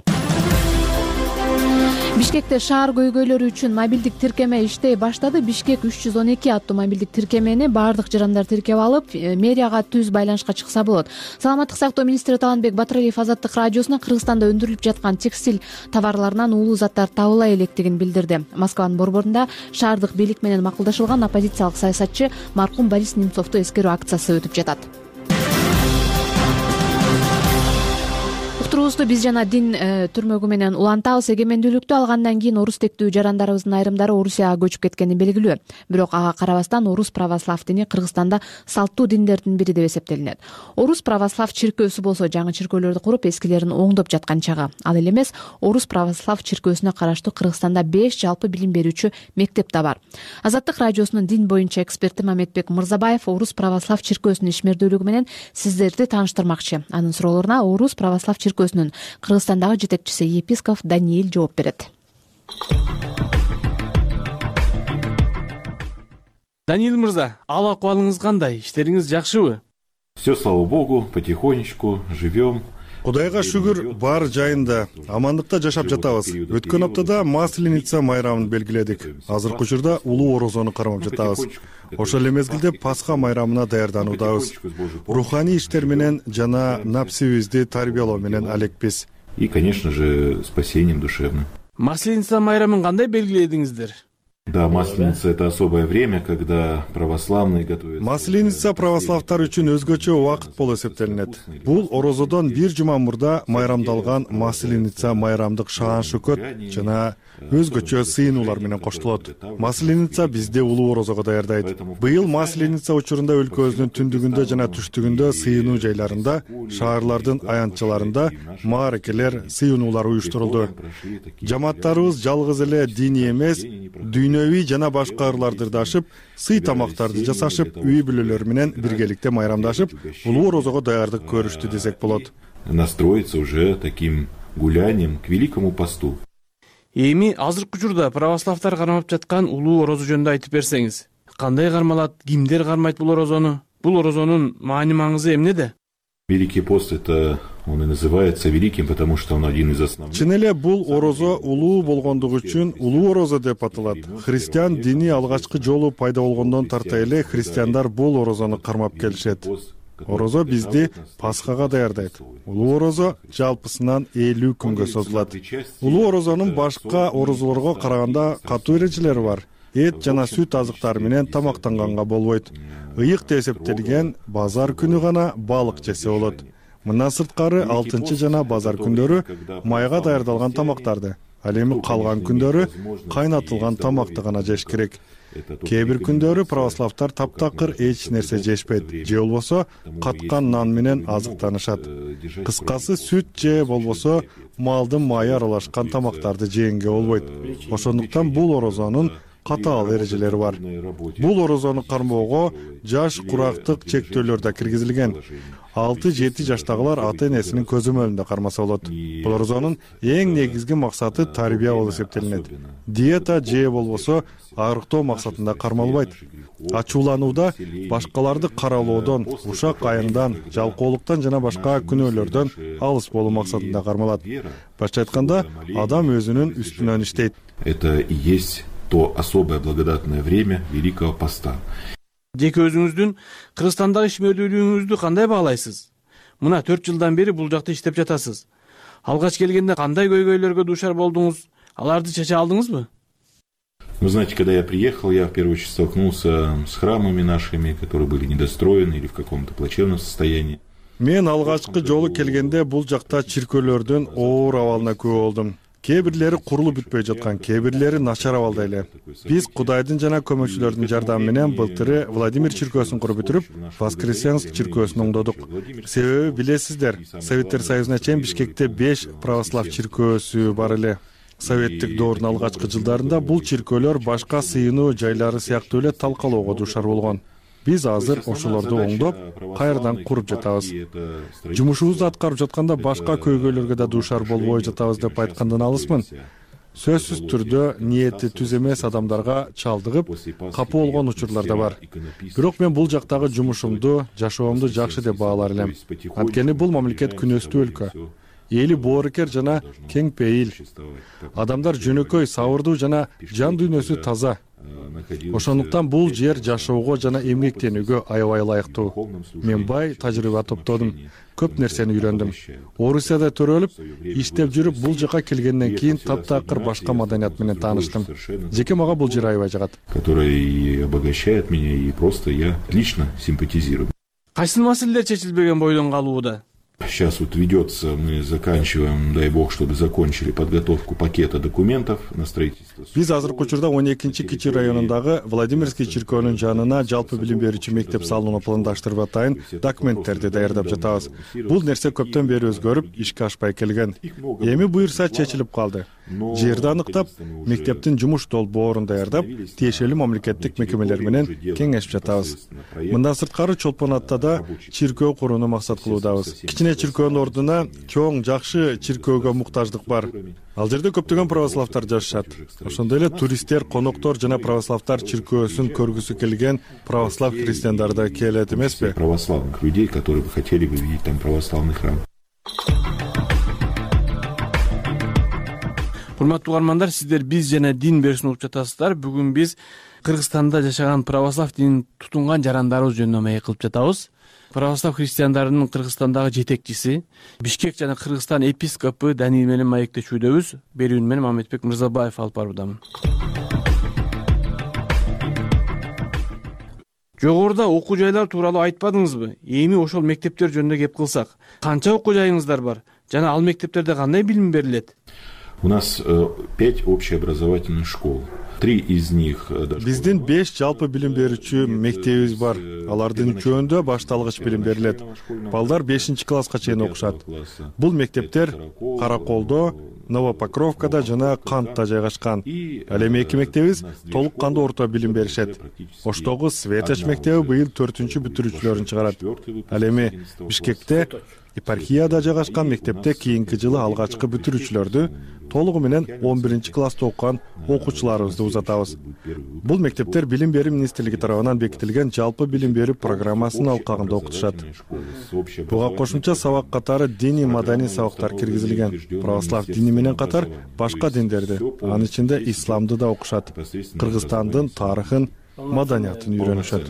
Бишкекте шаар көйгөйлөрү үчүн мобилдик тиркеме иштей баштады. Бишкек 312 аттуу мобилдик тиркемени баардык жарандар тиркеп алып, мэрияга түз байланышка чыкса болот. Саламаттык сактоо министри Таланбек Батыралиев Азаттык радиосуна Кыргызстанда өндүрүлүп жаткан текстиль товарларынан уулуу заттар табыла электигин билдирди. Москванын борборунда шаардык бийлик менен макулдашылган оппозициялык саясатчы маркум Борис Немцовду эскерүү акциясы өтүп жатат. Уктуруубузду биз жана дин түрмөгү менен улантабыз. Эгемендүүлүктү алгандан кийин орус тектүү жарандарыбыздын айрымдары Орусияга көчүп кеткени белгилүү. Бирок ага карабастан орус православ дини Кыргызстанда салттуу диндердин бири деп эсептелинет. Орус православ чиркөөсү болсо жаңы чиркөөлөрдү куруп эскилерин оңдоп жаткан чагы. Ал эле эмес, орус православ чиркөөсүнө караштуу Кыргызстанда 5 жалпы билим берүүчү мектеп да бар. Азаттык радиосунун дин боюнча эксперти Мамедбек Мырзабаев орус православ чиркөөсүнүн ишмердүүлүгү менен сиздерди тааныштырмакчы. Анын суроолоруна орус православ чиркөөсүнүн Кыргызстандагы жетекчиси епископ Даниил жооп берет. Даниил мырза, ал акыбалыңыз кандай? Иштериңиз жакшыбы? Все, слава богу, потихонечку живем. Кудайга шүгүр, бар жайында амандыкта жашап жатабыз. Өткөн аптада Масленица майрамын белгиледик. Азыркы учурда улуу орозону кармап жатабыз. Ошол эле мезгилде Пасха майрамына даярдануудабыз. Руханий иштер менен жана напсибизди тарбиялоо менен алекпиз. И, конечно же, спасением душевным. Масленица майрамын кандай белгиледиңиздер? Да, Масленица — это особое время, когда православные готовятся. Масленица православтар үчүн өзгөчө убакыт болуп эсептелинет. Бул орозодон бир жума мурда майрамдалган Масленица майрамдык шаан шөкөт жана өзгөчө сыйынуулар менен коштолот. Масленица бизде улуу орозого даярдайт. Быйыл Масленица учурунда өлкөбүздүн түндүгүндө жана түштүгүндө сыйынуу жайларында, шаарлардын аянтчаларында мааракелер, сыйынуулар уюштурулду. Жамааттарыбыз жалгыз эле диний эмес, дүйнөвүй жана башка ырларды ырдашып, сый тамактарды жасашып, үй бүлөлөр менен биргеликте майрамдашып, улуу орозого даярдык көрүштү десек болот. Настроиться уже таким гулянием к Великому посту. Эми азыркы учурда православтар кармап жаткан улуу орозо жөнүндө айтып берсеңиз. Кандай кармалат, кимдер кармайт бул орозону? Бул орозонун маани маңызы эмнеде? Великий пост — это он и называется великим, потому что он один из основных. Чын эле бул орозо улуу болгондугу үчүн улуу орозо деп аталат. Христиан дини алгачкы жолу пайда болгондон тарта эле христиандар бул орозону кармап келишет. Орозо бизди Пасхага даярдайт. Улуу орозо жалпысынан 50 күнгө созулат. Улуу орозонун башка орозолорго караганда катуу эрежелери бар. Эт жана сүт азыктары менен тамактанганга болбойт. Ыйык деп эсептелген базар күнү гана балык жесе болот. Мындан сырткары 6 жана базар күндөрү майга даярдалган тамактарды, ал эми калган күндөрү кайнатылган тамакты гана жеш керек. Кээ бир күндөрү православтар таптакыр эч нерсе жешпейт, же болбосо каткан нан менен азыктанышат. Кыскасы сүт же болбосо малдын майы аралашкан тамактарды жегенге болбойт. Ошондуктан бул орозонун катаал эрежелери бар. Бул орозону кармоого жаш курактык чектөөлөр да киргизилген. 6-7 жаштагылар ата-энесинин көзөмөлүндө кармаса болот. Бул орозонун эң негизги максаты тарбия болуп эсептелинет. Диета же болбосо арыктоо максатында кармалбайт. Ачууланууда башкаларды каралоодон, ушак айыңдан, жалкоолуктан жана башка күнөөлөрдөн алыс болуу максатында кармалат. Башка айтканда, адам өзүнүн үстүнөн иштейт. Это и есть то особое благодатное время Великого поста. Жеке өзүңүздүн Кыргызстандагы ишмердүүлүгүңүздү кандай баалайсыз? Мына 4 жылдан бери бул жакта иштеп жатасыз. Алгач келгенде кандай көйгөйлөргө дуушар болдуңуз? Аларды чече алдыңызбы? Вы знаете, когда я приехал, я в первую очередь столкнулся с храмами нашими, которые были недостроены или в каком-то плачевном состоянии. Мен алгачкы жолу келгенде бул жакта чиркөөлөрдүн оор абалына күбө болдум. Кээ бирлери курулуп бүтпөй жаткан, кээ бирлери начар абалда эле. Биз Кудайдын жана көмөкчүлөрдүн жардамы менен былтыры Владимир чиркөөсүн куруп бүтүрүп, Воскресенск чиркөөсүн оңдодук. Себеби билесиздер, Советтер Союзуна чейин Бишкекте 5 православ чиркөөсү бар эле. Советтик доордун алгачкы жылдарында бул чиркөөлөр башка сыйынуу жайлары сыяктуу эле талкалоого дуушар болгон. Биз азыр ошолорду оңдоп, кайрадан куруп жатабыз. Жумушубузду аткарып жатканда башка көйгөйлөргө да дуушар болбой жатабыз деп айткандан алысмын. Сөзсүз түрдө ниети түз эмес адамдарга чалдыгып, капы болгон учурлар да бар. Бирок мен бул жактагы жумушумду, жашоомду жакшы деп баалар элем. Анткени бул мамлекет күнөстүү өлкө. Эли боорукер жана кең пейил. Адамдар жөнөкөй, сабырдуу жана жан дүйнөсү таза. Ошондуктан бул жер жашоого жана эмгектенүүгө аябай ылайыктуу. Мен бай тажрыйба топтодум. Көп нерсени үйрөндүм. Орусияда төрөлүп, иштеп жүрүп бул жака келгенден кийин таптакыр башка маданият менен тааныштым. Жеке мага бул жер аябай жагат. Который обогащает меня и просто я лично симпатизирую. Кайсы маселелер чечилбеген бойдон калууда? Сейчас вот ведется, мы заканчиваем, дай бог, чтобы закончили подготовку пакета документов на строительство. Биз азыркы учурда 12 Кичи районундагы Владимирский чиркөөнүн жанына жалпы билим берүүчү мектеп салууну пландаштырып атайын документтерди даярдап жатабыз. Бул нерсе көптөн бери өзгөрүп, ишке ашпай келген. Эми буюрса чечилип калды. Жерди аныктап, мектептин жумуш долбоорун даярдап, тиешелүү мамлекеттик мекемелер менен кеңешип жатабыз. Мындан сырткары Чолпон Атада чиркөө курууну максат кылуудабыз. Кичине чиркөөнүн ордуна чоң, жакшы чиркөөгө муктаждык бар. Ал жерде көптөгөн православтар жашашат. Ошондой эле туристтер, коноктор жана православтар чиркөөсүн көргүсү келген православ христиандар да келет эмеспи? Православных людей, которые бы хотели бы видеть там православный храм. Урматтуу угармандар, сиздер биз жана дин берүүсүн угуп жатасыздар. Бүгүн биз Кыргызстанда жашаган православ динин тутунган жарандарыбыз жөнүндө маек кылып жатабыз. Православ христиандарынын Кыргызстандагы жетекчиси, Бишкек жана Кыргызстан епископу Даниил менен маектешүүдөбүз. Берүүнү менен Мамедбек Мырзабаев алып баруудамын. Жогоруда окуу жайлар тууралуу айтпадыңызбы? Эми ошол мектептер жөнүндө кеп кылсак, канча окуу жайыңыздар бар? Жана ал мектептерде кандай билим берилет? У нас 5 общеобразовательных школ. 3 из них... Биздин 5 жалпы билим берүүчү мектебибиз бар. Алардын үчөөндө башталгыч билим берилет. Балдар 5-класска чейин окушат. Бул мектептер Караколдо, Новопокровкада жана Кантта жайгашкан. Ал эми 2 мектебибиз толук кандуу орто билим беришет. Оштогу Светоч мектеби быйыл 4-чү бүтүрүүчүлөрүн чыгарат. Ал эми Бишкекте епархияда жайгашкан мектепте кийинки жылы алгачкы бүтүрүүчүлөрдү толугу менен 11-класста окуган окуучуларыбызды узатабыз. Бул мектептер Билим берүү министрлиги тарабынан бекитилген жалпы билим берүү программасынын алкагында окутушат. Буга кошумча сабак катары диний маданий сабактар киргизилген. Православ дини менен катар башка диндерди, анын ичинде исламды да окушат. Кыргызстандын тарыхын, маданиятын үйрөнүшөт.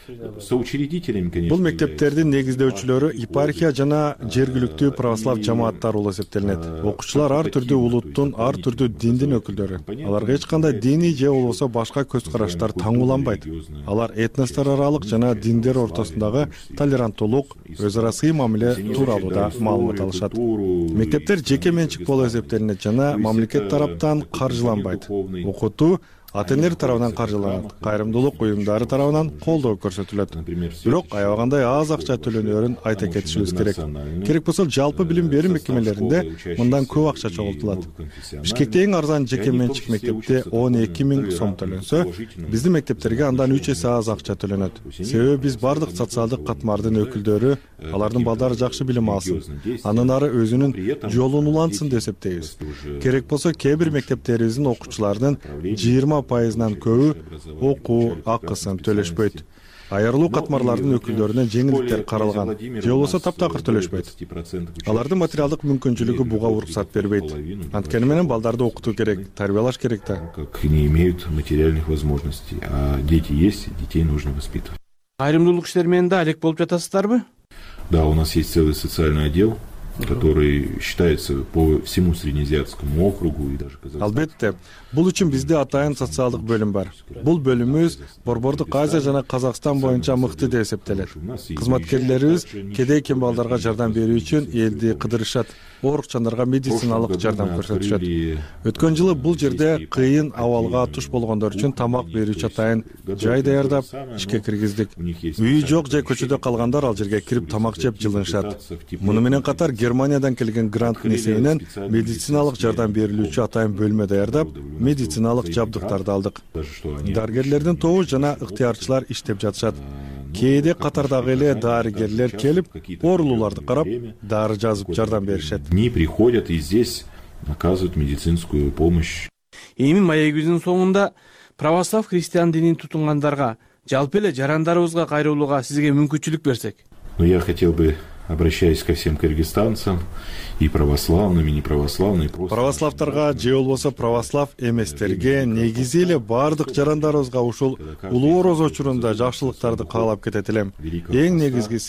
Бул мектептердин негиздөөчүлөрү епархия жана жергиликтүү православ жамааттар болуп эсептелинет. Окуучулар ар түрдүү улуттун, ар түрдүү диндин өкүлдөрү. Аларга эч кандай диний же болбосо башка көз караштар таңууланбайт. Алар этностор аралык жана диндер ортосундагы толеранттуулук, өз ара сый мамиле тууралуу да маалымат алышат. Мектептер жеке менчик болуп эсептелинет жана мамлекет тараптан каржыланбайт. Окутуу ата-энелер тарабынан каржыланат, кайрымдуулук уюмдары тарабынан колдоо көрсөтүлөт. Бирок аябагандай аз акча төлөнөөрүн айта кетишибиз керек. Керек болсо жалпы билим берүү мекемелеринде мындан көп акча чогултулат. Бишкекте эң арзан жеке менчик мектепте 12 000 сом төлөнсө, биздин мектептерге андан 3 эсе аз акча төлөнөт. Себеби биз бардык социалдык катмардын өкүлдөрү алардын балдары жакшы билим алсын, анын ары өзүнүн жолун улантсын деп эсептейбиз. Керек болсо кээ бир мектептерибиздин окуучулардын 20%-нан көбү окуу акысын төлөшпөйт. Айырылуу катмарлардын өкүлдөрүнө жеңилдиктер каралган, же болбосо таптакыр төлөшпөйт. Алардын материалдык мүмкүнчүлүгү буга уруксат бербейт. Анткени менен балдарды окутуу керек, тарбиялаш керек да. Не имеют материальных возможностей, а дети есть, детей нужно воспитывать. Кайрымдуулук иштери менен да алек болуп жатасыздарбы? Да, у нас есть целый социальный отдел, который считается по всему Среднеазиатскому округу и даже Казахстану. Албетте, бул үчүн бизде атайын социалдык бөлүм бар. Бул бөлүмүбүз Борбордук Азия жана Казакстан боюнча мыкты деп эсептелет. Кызматкерлерибиз кедей кембалдарга жардам берүү үчүн элди кыдырышат, оорукчандарга медициналык жардам көрсөтүшөт. Өткөн жылы бул жерде кыйын абалга туш болгондор үчүн тамак берүүчү атайын жай даярдап ишке киргиздик. Үйү жок же көчөдө калгандар ал жерге кирип тамак жеп жылынышат. Муну менен катар Германиядан келген гранттын эсебинен медициналык жардам берилүүчү атайын бөлмө даярдап, медициналык жабдыктарды алдык. Дарыгерлердин тобу жана ыктыярчылар иштеп жатышат. Кээде катардагы эле дарыгерлер келип, оорулууларды карап, дары жазып жардам беришет. Они приходят и здесь оказывают медицинскую помощь. Эми маегибиздин соңунда православ христиан динин тутунгандарга, жалпы эле жарандарыбызга кайрылууга сизге мүмкүнчүлүк берсек. Но я хотел бы, обращаясь ко всем кыргызстанцам, и православным, и неправославным, православтарга же болбосо православ эместерге, негизи эле бардык жарандарыбызга ушул улуу орозо учурунда жакшылыктарды каалап кетет элем. Эң негизгиси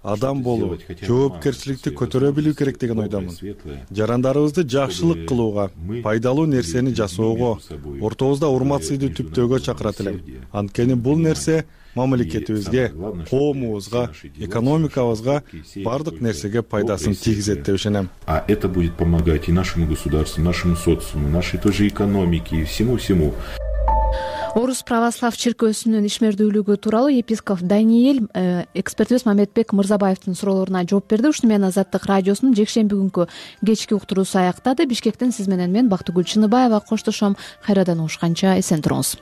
адам болуу, жоопкерчиликти көтөрө билүү керек деген ойдомун. Жарандарыбызды жакшылык кылууга, пайдалуу нерсени жасоого, ортобузда урмат-сыйды түптөөгө чакырат элем. Анткени бул нерсе мамлекетибизге, коомубузга, экономикабызга, бардык нерсеге пайдасын тийгизет деп ишенем. А это будет помогать и нашему государству, нашему социуму, нашей тоже экономике и всему-всему. Орус православ чиркөөсүнүн ишмердүүлүгү тууралуу епископ Даниэль экспертибиз Мамедбек Мырзабаевдин суроолоруна жооп берди. Ушуну менен Азаттык радиосунун жекшемби күнкү кечки уктуруусу аяктады. Бишкектен сиз менен мен Бактыгүл Чыныбаева коштошом. Кайрадан угушканча эсен туруңуз.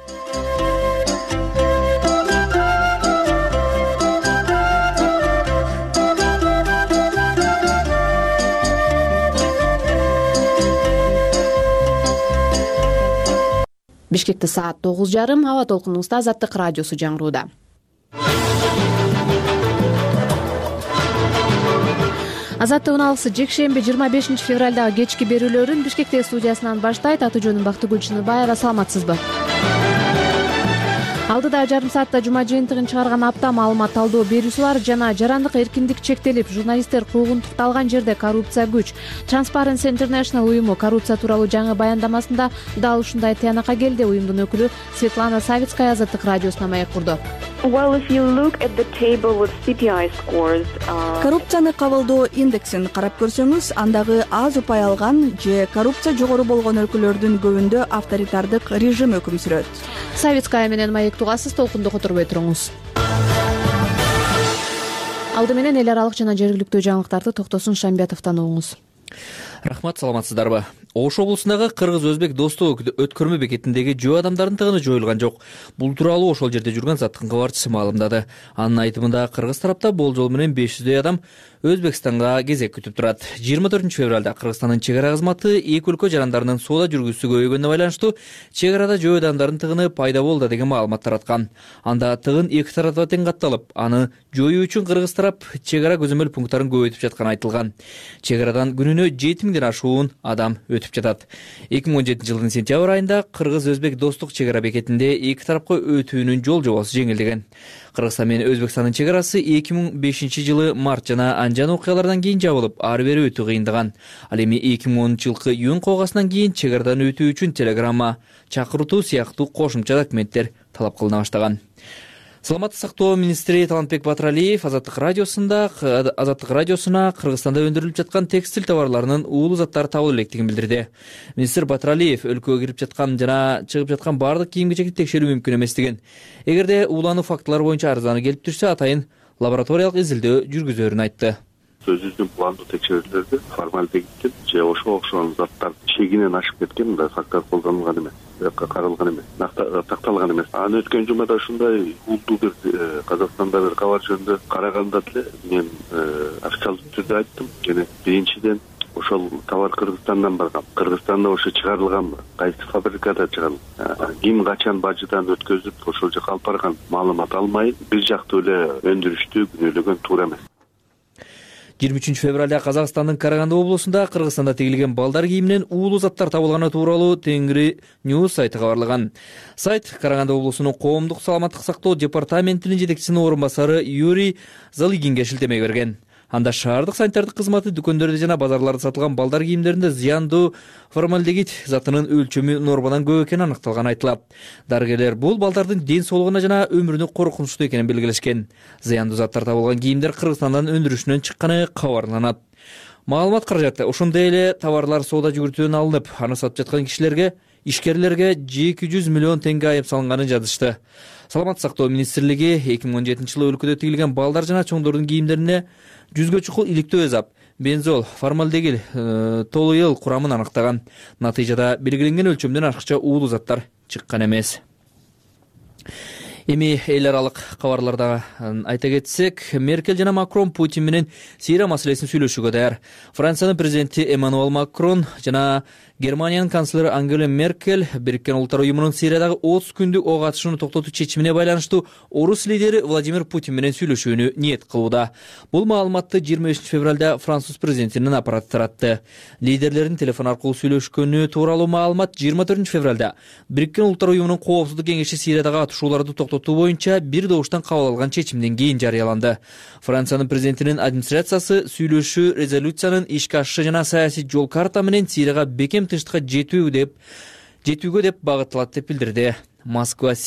Бишкекте саат 9:30. Аба толкунубузда Азаттык радиосу жаңырууда. Азаттык уналысы жекшемби 25 февралдагы кечки берүүлөрүн Бишкектеги студиясынан баштайт. Аты жөнүм Бактыгүл Чыныбаева. Саламатсызбы? Алдыда жарым саатта жума жыйынтыгын чыгарган апта маалымат талдоо берүүсүлөр жана жарандык эркиндик чектелип, журналисттер куугунтукталган жерде коррупция күч. Transparency International уюму коррупция тууралуу жаңы баяндамасында дал ушундай тыянакка келди. Уюмдун өкүлү Светлана Савицкая Азаттык радиосуна маек курду. Коррупцияны кабылдоо индексин карап көрсөңүз, андагы аз упай алган же коррупция жогору болгон өлкөлөрдүн көбүндө авторитардык режим өкүм сүрөт. Савицкая менен маек тугасыз, толкунду которбой туруңуз. Алды менен эл аралык жана жергиликтүү жаңылыктарды Токтосун Шамбетовдон угуңуз. Рахмат, саламатсыздарбы? Ош облусундагы кыргыз-өзбек достук өткөрмө бекетиндеги жөө адамдардын тыгыны жоюлган жок. Бул тууралуу ошол жерде жүргөн заттын кабарчысы маалымдады. Анын айтымында кыргыз тарапта болжол менен 500 адам Өзбекстанга кезек күтүп турат. 24 февралда Кыргызстандын чек ара кызматы эки өлкө жарандарынын соода жүргүзүүсү көбөйгөнүнө байланыштуу чек арада жөө адамдардын тыгыны пайда болду деген маалымат тараткан. Анда тыгын эки тарапта тең катталып, аны жоюу үчүн кыргыз тарап чек ара көзөмөл пункттарын көбөйтүп жатканы айтылган. Чек арадан күнүнө 7000ден ашуун адам өтүп жатат. 2017 жылдын сентябрь айында кыргыз-өзбек достук чек ара бекетинде эки тарапка өтүүнүн жол жобосу жеңилдеген. Кыргызстан менен Өзбекстандын чек арасы 2005 жылы март жана анжан окуялардан кийин жабылып, ары бери өтүү кыйындаган. Ал эми 2010 жылкы июнь кылгасынан кийин чек арадан өтүү үчүн телеграмма, чакыртуу сыяктуу кошумча документтер талап кылына баштаган. Саламаттык сактоо министри Талантбек Батыралиев Азаттык радиосуна Кыргызстанда өндүрүлүп жаткан текстиль товарларынын уулуу заттары табылып электигин билдирди. Министр Батыралиев өлкөгө кирип жаткан жана чыгып жаткан бардык кийим-кечекти текшерүү мүмкүн эместигин, эгерде уулануу фактылары боюнча арыздануу келип турса, атайын лабораториялык изилдөө жүргүзөөрүн айтты. Өзүбүздүн пландуу текшерүүлөрдө формальдегиттен же ошого окшогон заттар чегинен ашып кеткен мындай факттар колдонулган эмес, каралган эмес, такталган эмес. Анан өткөн жумада ушундай уулдуу бир Казакстанда бир кабар жөнүндө караганда деле мен официалдуу түрдө айттым. Жана биринчиден ошол товар Кыргызстандан барган. Кыргызстанда ошо чыгарылганбы? Кайсы фабрикада чыгарылган? Ким качан бажыдан өткөзүп ошол жака алып барган? Маалымат алмай бир жактуу эле өндүрүштү күнөөлөгөн туура эмес. 23 февралда Казакстандын Караганды облусунда Кыргызстанда тигилген балдар кийиминен уулуу заттар табылганы тууралуу Тенгри News сайты кабарлаган. Сайт Караганды облусунун коомдук саламаттык сактоо департаментинин жетекчисинин орун басары Юрий Залыгинге шилтеме берген. Анда шаардык санитардык кызматы дүкөндөрдө жана базарларда сатылган балдар кийимдеринде зыяндуу формальдегид затынын өлчөмү нормадан көп экени аныкталганы айтылат. Дарыгерлер бул балдардын ден соолугуна жана өмүрүнө коркунучтуу экенин белгилешкен. Зыяндуу заттар табылган кийимдер Кыргызстандан өндүрүшүнөн чыкканы кабарланат. Маалымат каражаты ошондой эле товарлар соода жүгүртүүнөн алынып, аны сатып жаткан ишкерлерге 200 миллион теңге айып салынганын жазышты. Саламаттык сактоо министрлиги 2017 жылы өлкөдө тигилген балдар жана чоңдордун кийимдерине 100гө чукул иликтөө эзап, бензол, формальдегид, толуел курамын аныктаган. Натыйжада белгиленген өлчөмдөн ашыкча уулуу заттар чыккан эмес. Эми эл аралык кабарларда айта кетсек, Меркель жана Макрон Путин менен Сирия маселесин сүйлөшүүгө даяр. Франциянын президенти Эммануэл Макрон жана Германиянын канцлери Ангела Меркель Бириккен Улуттар уюмунун Сириядагы 30 күндүк ок атышууну токтотуу чечимине байланыштуу орус лидери Владимир Путин менен сүйлөшүүнү ниет кылууда. Бул маалыматты 25 февралда Француз президентинин аппараты таратты. Лидерлердин телефон аркылуу сүйлөшкөнү тууралуу маалымат 24 февралда Бириккен Улуттар уюмунун коопсуздук кеңеши Сириядагы атышууларды токтотуу токтотуу боюнча бир добуштан кабыл алган чечимден кийин жарыяланды. Франциянын президентинин администрациясы сүйлөшүү резолюциянын ишке ашышы жана саясий жол карта менен Сирияга бекем тынчтыкка жетүүгө деп багытталат деп билдирди. Москва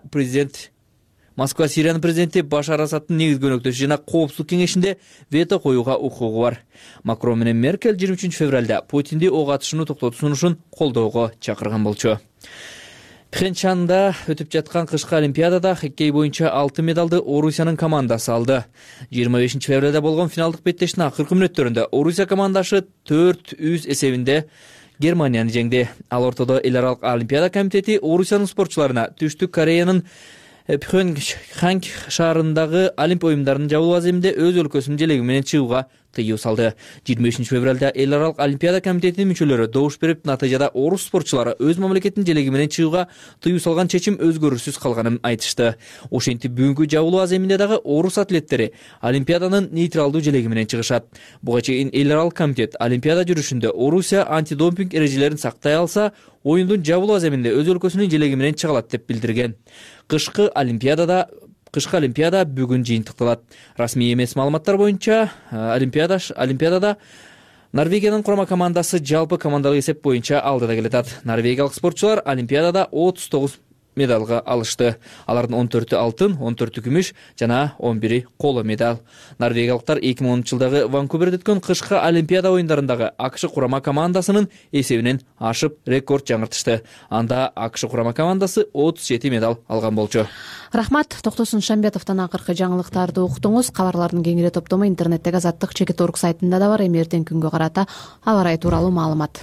Сириянын президенти Башар Асадтын негизги өнөктөшү жана коопсуздук кеңешинде вето коюуга укугу бар. Макрон менен Меркель 23 февралда Путинди ок атышууну токтотуу сунушун колдоого чакырган болчу. Пхенчанда өтүп жаткан кышкы олимпиадада хоккей боюнча алтын медалды Орусиянын командасы алды. 25 февралда болгон финалдык беттештин акыркы мүнөттөрүндө Орусия командашы 4-3 эсебинде Германияны жеңди. Ал ортодо эл аралык олимпиада комитети Орусиянын спортчуларына Түштүк Кореянын Пхенчхан шаарындагы Олимп оюндарынын жабылуу аземинде өз өлкөсүнүн желеги менен чыгууга тыюу салды. 23 февралда эл аралык олимпиада комитетинин мүчөлөрү добуш берип, натыйжада орус спортчулары өз мамлекетинин желеги менен чыгууга тыюу салган чечим өзгөрүүсүз калганын айтышты. Ошентип бүгүнкү жабылуу аземинде дагы орус атлеттери олимпиаданын нейтралдуу желеги менен чыгышат. Буга чейин эл аралык комитет олимпиада жүрүшүндө Орусия антидопинг эрежелерин сактай алса, оюндун жабылуу аземинде өз өлкөсүнүн желеги менен чыга алат деп билдирген. Кышкы олимпиада бүгүн жыйынтыкталат. Расмий эмес маалыматтар боюнча олимпиадада Норвегиянын курама командасы жалпы командалык эсеп боюнча алдыда келатат. Норвегиялык спортчулар олимпиадада 39 медалга алышты. Алардын 14-ü алтын, 14-ü күмүш жана 11-и коло медаль. Норвегиялыктар 2010-жылдагы Ванкуверде өткөн кышкы олимпиада оюндарындагы АКШ курама командасынын эсебинен ашып рекорд жаңыртышты. Анда АКШ курама командасы 37 медаль алган болчу. Рахмат, Токтосун Шамбетовдон акыркы жаңылыктарды уктуңуз. Кабарлардын кеңири топтому интернеттеги Азаттык.org сайтында да бар. Эми эртең күнгө карата аба ырайы тууралуу маалымат.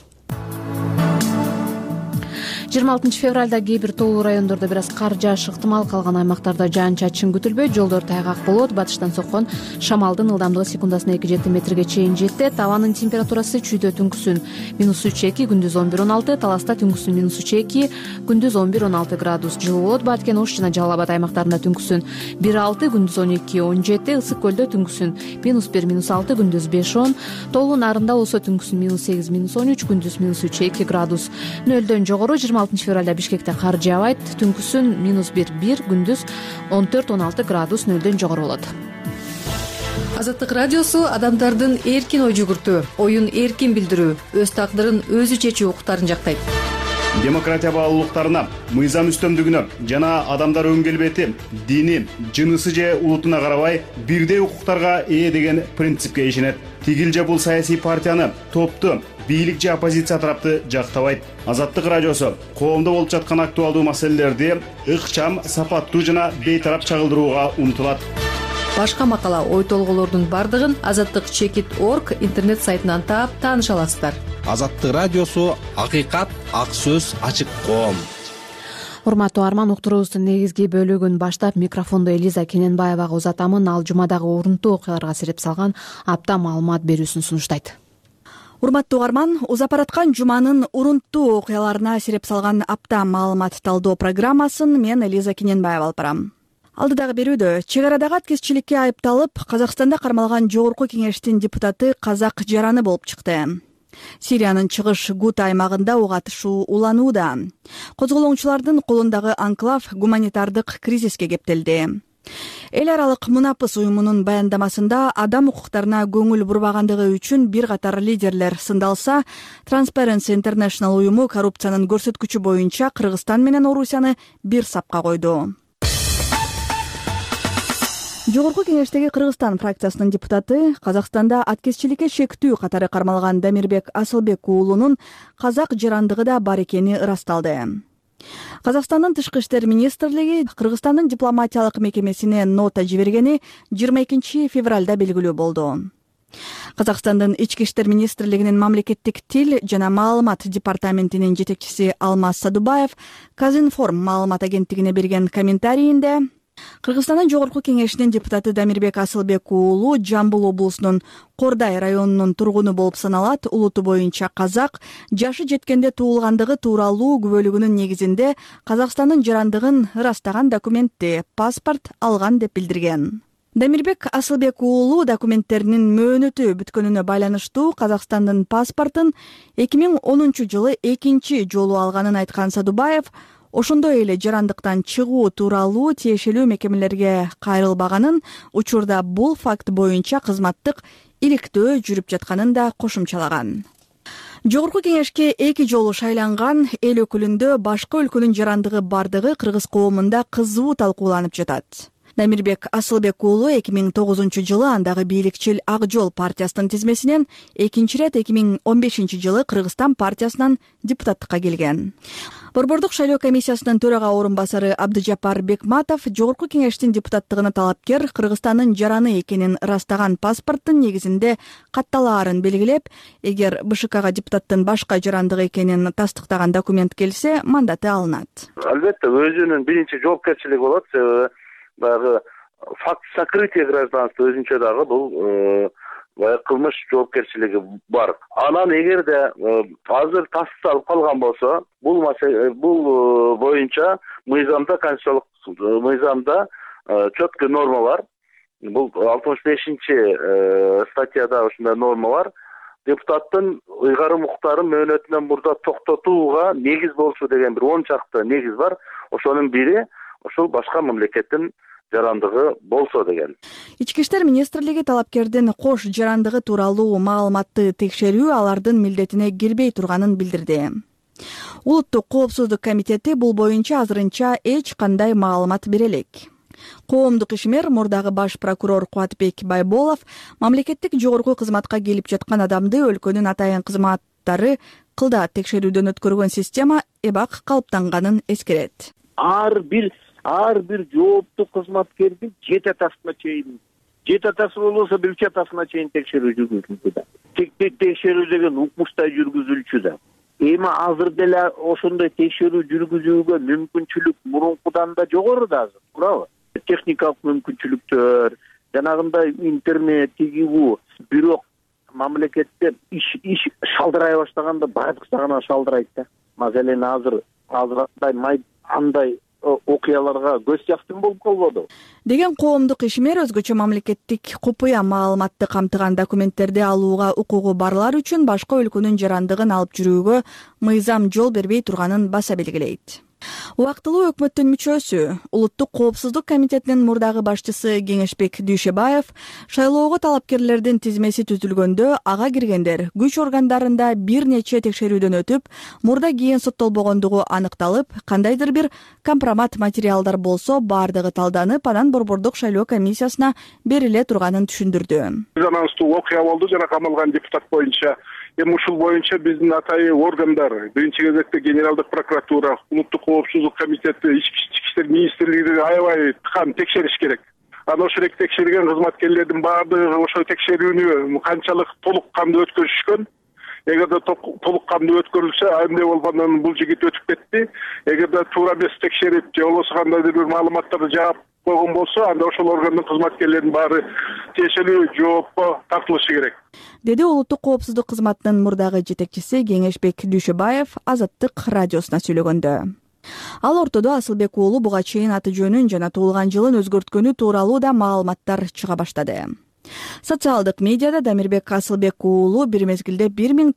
26 февралда кээ бир тоолуу райондордо бир аз кар жааш ыктымал, калган аймактарда жаан-чачын күтүлбөйт. Жолдор тайгак болот. Батыштан соккон шамалдын ылдамдыгы секундасына 2-7 метрге чейин жетет. Абанын температурасы чүйдө түнкүсүн -3-2, күндүз 11-16, Таласта түнкүсүн -2, күндүз 11-16 градус жылуу болот. Баткен, Ош жана Жалал Абад аймактарында түнкүсүн 1-6, күндүз 12-17, Ысык көлдө түнкүсүн -1-6, күндүз 5-10, Тоолуу Нарында болсо түнкүсүн -8-13, күндүз -3-2 градус. Нөлдөн жогору 26 февралда Бишкекте кар жаабайт. Түнкүсүн -1-1, күндүз 14-16 градус нөлдөн жогору болот. Азаттык радиосу адамдардын эркин ой жүгүртүү, оюн эркин билдирүү, өз тагдырын өзү чечүү укуктарын жактайт. Демократия баалуулуктарына, мыйзам үстөмдүгүнө жана адамдар өн келбети, дини, жынысы же улутуна карабай бирдей укуктарга ээ деген принципке ишенет. Тигил же бул саясий партияны, топту, бийлик же оппозиция тарапты жактабайт. Азаттык радиосу коомдо болуп жаткан актуалдуу маселелерди ыкчам, сапаттуу жана бейтарап чагылдырууга умтулат. Башка макала, ой толгоолордун бардыгын Азаттык.org интернет сайтынан таап тааныша аласыздар. Азаттык радиосу акыйкат, ак сөз, ачык коом. Урматтуу арман, уктуруубуздун негизги бөлүгүн баштап микрофондо Элиза Кененбаевага узатамын. Ал жумадагы орунтуу окуяларга сереп салган апта маалымат берүүсүн сунуштайт. Урматтуу арман, узап бараткан жуманын урунтуу окуяларына сереп салган апта маалымат талдоо программасын мен Элиза Кененбаева алып барам. Алдыдагы берүүдө чек арадагы аткезчиликке айыпталып, Казакстанда кармалган жогорку кеңештин депутаты казак жараны болуп чыкты. Сириянын чыгыш Гута аймагында ок атышуу уланууда. Козголоңчулардын колундагы анклав гуманитардык кризиске кептелди. Эл аралык Мунапыс уюмунун баяндамасында адам укуктарына көңүл бурбагандыгы үчүн бир катар лидерлер сындалса, Transparency International уюму коррупциянын көрсөткүчү боюнча Кыргызстан менен Орусияны бир сапка койду. Жогорку кеңештеги Кыргызстан фракциясынын депутаты Казакстанда аткезчиликке шектүү катары кармалган Дамирбек Асылбек уулунун казак жарандыгы да бар экени ырасталды. Казакстандын тышкы иштер министрлиги Кыргызстандын дипломатиялык мекемесине нота жибергени 22 февралда белгилүү болду. Казакстандын ички иштер министрлигинин мамлекеттик тил жана маалымат департаментинин жетекчиси Алмаз Садубаев Казинформ маалымат агенттигине берген комментарийинде Кыргызстандын жогорку кеңешинин депутаты Дамирбек Асылбек уулу Жамбыл облусунун Кордай районунун тургуну болуп саналат. Улуту боюнча казак, жашы жеткенде туулгандыгы тууралуу күбөлүгүнүн негизинде Казакстандын жарандыгын ырастаган документти, паспорт алган деп билдирген. Дамирбек Асылбек уулу документтеринин мөөнөтү бүткөнүнө байланыштуу Казакстандын паспортун 2010 жылы экинчи жолу алганын айткан Садубаев, ошондой эле жарандыктан чыгуу тууралуу тиешелүү мекемелерге кайрылбаганын, учурда бул факт боюнча кызматтык иликтөө жүрүп жатканын да кошумчалаган. Жогорку кеңешке 2 жолу шайланган эл өкүлүндө башка өлкөнүн жарандыгы бардыгы кыргыз коомунда кызуу талкууланып жатат. Дамирбек Асылбек уулу 2009 андагы бийликчил Ак жол партиясынын тизмесинен, экинчи ирет 2015 Кыргызстан партиясынан депутаттыкка келген. Борбордук шайлоо комиссиясынын төрага орун басары Абдыжапар Бекматов жогорку кеңештин депутаттыгына талапкер Кыргызстандын жараны экенин ырастаган паспорттун негизинде катталаарын белгилеп, эгер БШКга депутаттын башка жарандыгы экенин тастыктаган документ келсе, мандаты алынат. Албетте өзүнүн биринчи жоопкерчилиги болот. Дагы факт сокрытия гражданства өзүнчө дагы бул кылмыш жоопкерчилиги бар. Анан эгерде азыр тассыз алып калган болсо, бул боюнча мыйзамда, конституциялык мыйзамда четкий норма бар. Бул 65 статьяда ушундай норма бар. Депутаттын ыйгарым укуктарын мөөнөтүнөн мурда токтотууга негиз болчу деген бир 10 чакты негиз бар. Ошонун бири ошол башка мамлекеттин жарандыгы болсо деген. Ички иштер министрлиги талапкердин кош жарандыгы тууралуу маалыматты текшерүү алардын милдетине кирбей турганын билдирди. Улуттук коопсуздук комитети бул боюнча азырынча эч кандай маалымат бере элек. Коомдук ишмер мурдагы баш прокурор Кубатбек Байболов мамлекеттик жогорку кызматка келип жаткан адамды өлкөнүн атайын кызматтары кылда текшерүүдөн өткөргөн система эбак калыптанганын эскерет. Ар бир жооптуу кызматкердин жет атасына чейин, жет атасы болбосо бир атасына чейин текшерүү жүргүзүлчү да. Текшерүү деген укмуштай жүргүзүлчү да. Эми азыр деле ошондой текшерүү жүргүзүүгө мүмкүнчүлүк мурункудан да жогору да азыр, туурабы? Техникалык мүмкүнчүлүктөр, жанагындай интернет, тигибу, бирок мамлекетте иш шалдырай баштаганда бардык жагынан шалдырайт да. Маселен азыр андай окуяларга көз жактын болуп калбоду деген коомдук ишмер өзгөчө мамлекеттик купуя маалыматты камтыган документтерди алууга укугу барлар үчүн башка өлкөнүн жарандыгын алып жүрүүгө мыйзам жол бербей турганын баса белгилейт. Убактылуу өкмөттүн мүчөсү, Улуттук коопсуздук комитетинин мурдагы башчысы Кеңешбек Дүйшөбаев шайлоого талапкерлердин тизмеси түзүлгөндө ага киргендер күч органдарында бир нече текшерүүдөн өтүп, мурда кийин соттолбогондугу аныкталып, кандайдыр бир компромат материалдар болсо бардыгы талданып, анан борбордук шайлоо комиссиясына бериле турганын түшүндүрдү. Резонанстуу окуя болду жана камалган депутат боюнча. Эми ушул боюнча биздин атайын органдар, биринчи кезекте Генералдык прокуратура, Улуттук коопсуздук комитети, Ички иштер министрлиги аябай тыкан текшериш керек. Анан ошол текшерген кызматкерлердин баардыгы ошол текшерүүнү канчалык толук кандуу өткөрүшкөн. Эгерде толук кандуу өткөрүлсө, андай болгондон бул жигит өтүп кетти. Эгерде туура эмес текшерип, же болбосо кандайдыр бир маалыматтарды жаап койгон болсо, анда ошол органдын кызматкерлеринин баары тиешелүү жоопко тартылышы керек, деди Улуттук коопсуздук кызматынын мурдагы жетекчиси Кеңешбек Дүйшөбаев Азаттык радиосуна сүйлөгөндө. Ал ортодо Асылбек уулу буга чейин аты жөнүн жана туулган жылын өзгөрткөнү тууралуу да маалыматтар чыга баштады. Социалдык медиада Дамирбек Асылбек уулу бир мезгилде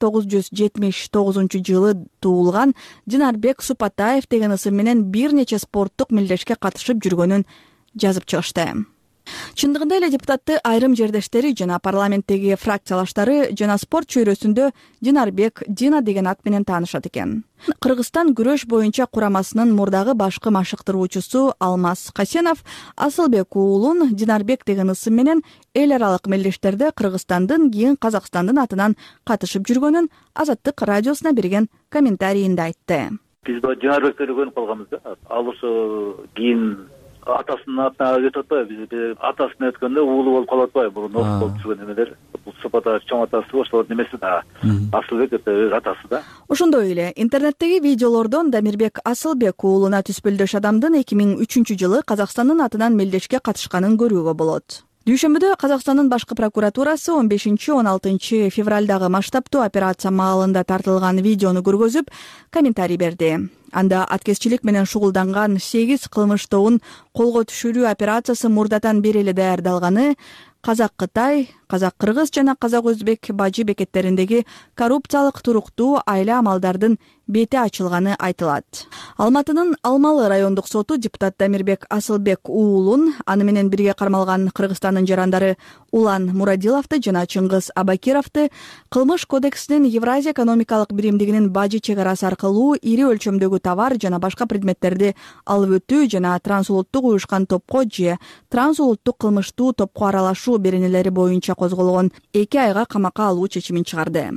1979 жылы туулган Динарбек Супатаев деген ысым менен бир нече спорттук мелдешке катышып жүргөнүн жазып чыгышты. Чындыгында эле депутатты айрым жердештери жана парламенттеги фракциялаштары жана спорт чөйрөсүндө Динарбек Дина деген ат менен таанышат экен. Кыргызстан күрөш боюнча курамасынын мурдагы башкы машыктыруучусу Алмаз Касенов Асылбек уулун Динарбек деген ысым менен эл аралык мелдештерде Кыргызстандын кийин Казакстандын атынан катышып жүргөнүн Азаттык радиосуна берген комментарийинде айтты. Биз Динарбекти көрүп калганбыз да. Ал ошо кийин атасынын атына кетип атпайбы, биз атасына өткөндө уулу болуп калып атпайбы, мурун болуп жүргөн эмелер. Бул Супатаев чоң атасы, ошол немеси да. Асылбек өз атасы да. Ошондой эле интернеттеги видеолордон Дамирбек Асылбек уулуна түспөлдөш адамдын 2003 жылы Казакстандын атынан мелдешке катышканын көрүүгө болот. Дүйшөмбүдө Казакстандын башкы прокуратурасы 15-16 февралдагы масштабтуу операция маалында тартылган видеону көргөзүп, комментарий берди. Анда аткезчилик менен шугулданган 8 кылмыш тобун колго түшүрүү операциясы мурдатан бери эле даярдалганы, Казак-Кытай, Казак-Кыргыз жана Казак-Өзбек бажы бекеттериндеги коррупциялык туруктуу айла амалдардын бети ачылганы айтылат. Алматынын Алмалы райондук соту депутат Дамирбек Асылбек уулун, аны менен бирге кармалган Кыргызстандын жарандары Улан Мурадиловду жана Чыңгыз Абакировду кылмыш кодексинин Евразия экономикалык биримдигинин бажы чегарасы аркылуу ири өлчөмдөгү товар жана башка предметтерди алып өтүү жана трансулуттук уюшкан топко же трансулуттук кылмыштуу топко аралашуу беренелери боюнча козголгон 2 айга камакка алуу чечимин чыгарды.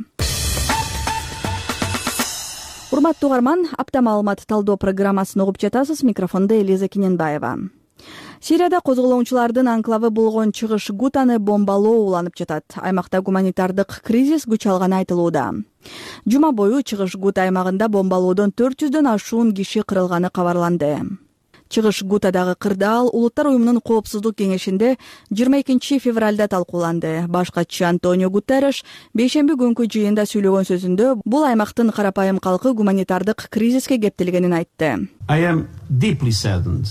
Урматтуу угарман, апта маалымат талдоо программасын угуп жатасыз. Микрофондо Элиза Кененбаева. Сирияда козголоочулардын анклавы болгон Чыгыш Гутаны бомбалоо уланып жатат. Аймакта гуманитардык кризис күч алганы айтылууда. Жума бою Чыгыш Гута аймагында бомбалоодон 400дөн ашуун киши кырылганы кабарланды. Чыгыш Гутадагы кырдаал Улуттар уюмунун коопсуздук кеңешинде 22 февралда талкууланды. Баш катчы Антонио Гутерреш бейшемби күнкү жыйында сүйлөгөн сөзүндө бул аймактын карапайым калкы гуманитардык кризиске кептелгенин айтты. I am deeply saddened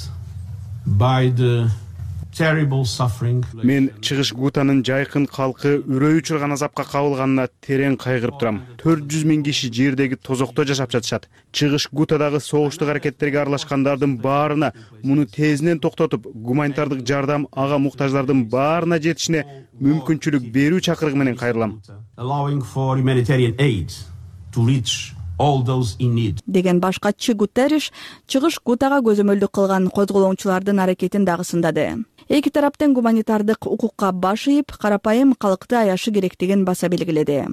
by the terrible suffering. Мен Чыгыш Гутанын жайкын калкы үрөй учурган азапка кабылганына терең кайгырып турам. 400 миң киши жердеги тозокто жашап жатышат. Чыгыш Гутадагы согуштук аракеттерге аралашкандардын баарына муну тезинен токтотуп, гуманитардык жардам ага муктаждардын баарына жетишине мүмкүнчүлүк берүү чакырыгы менен кайрылам. Allowing for humanitarian aid to reach all those in need. Деген баш катчы Гутерреш Чыгыш Гутага көзөмөлдүк кылган козголоочулардын аракетин дагы сындады. Эки тараптын гуманитардык укукка баш ийип, карапайым калкты аяшы керектигин баса белгиледи.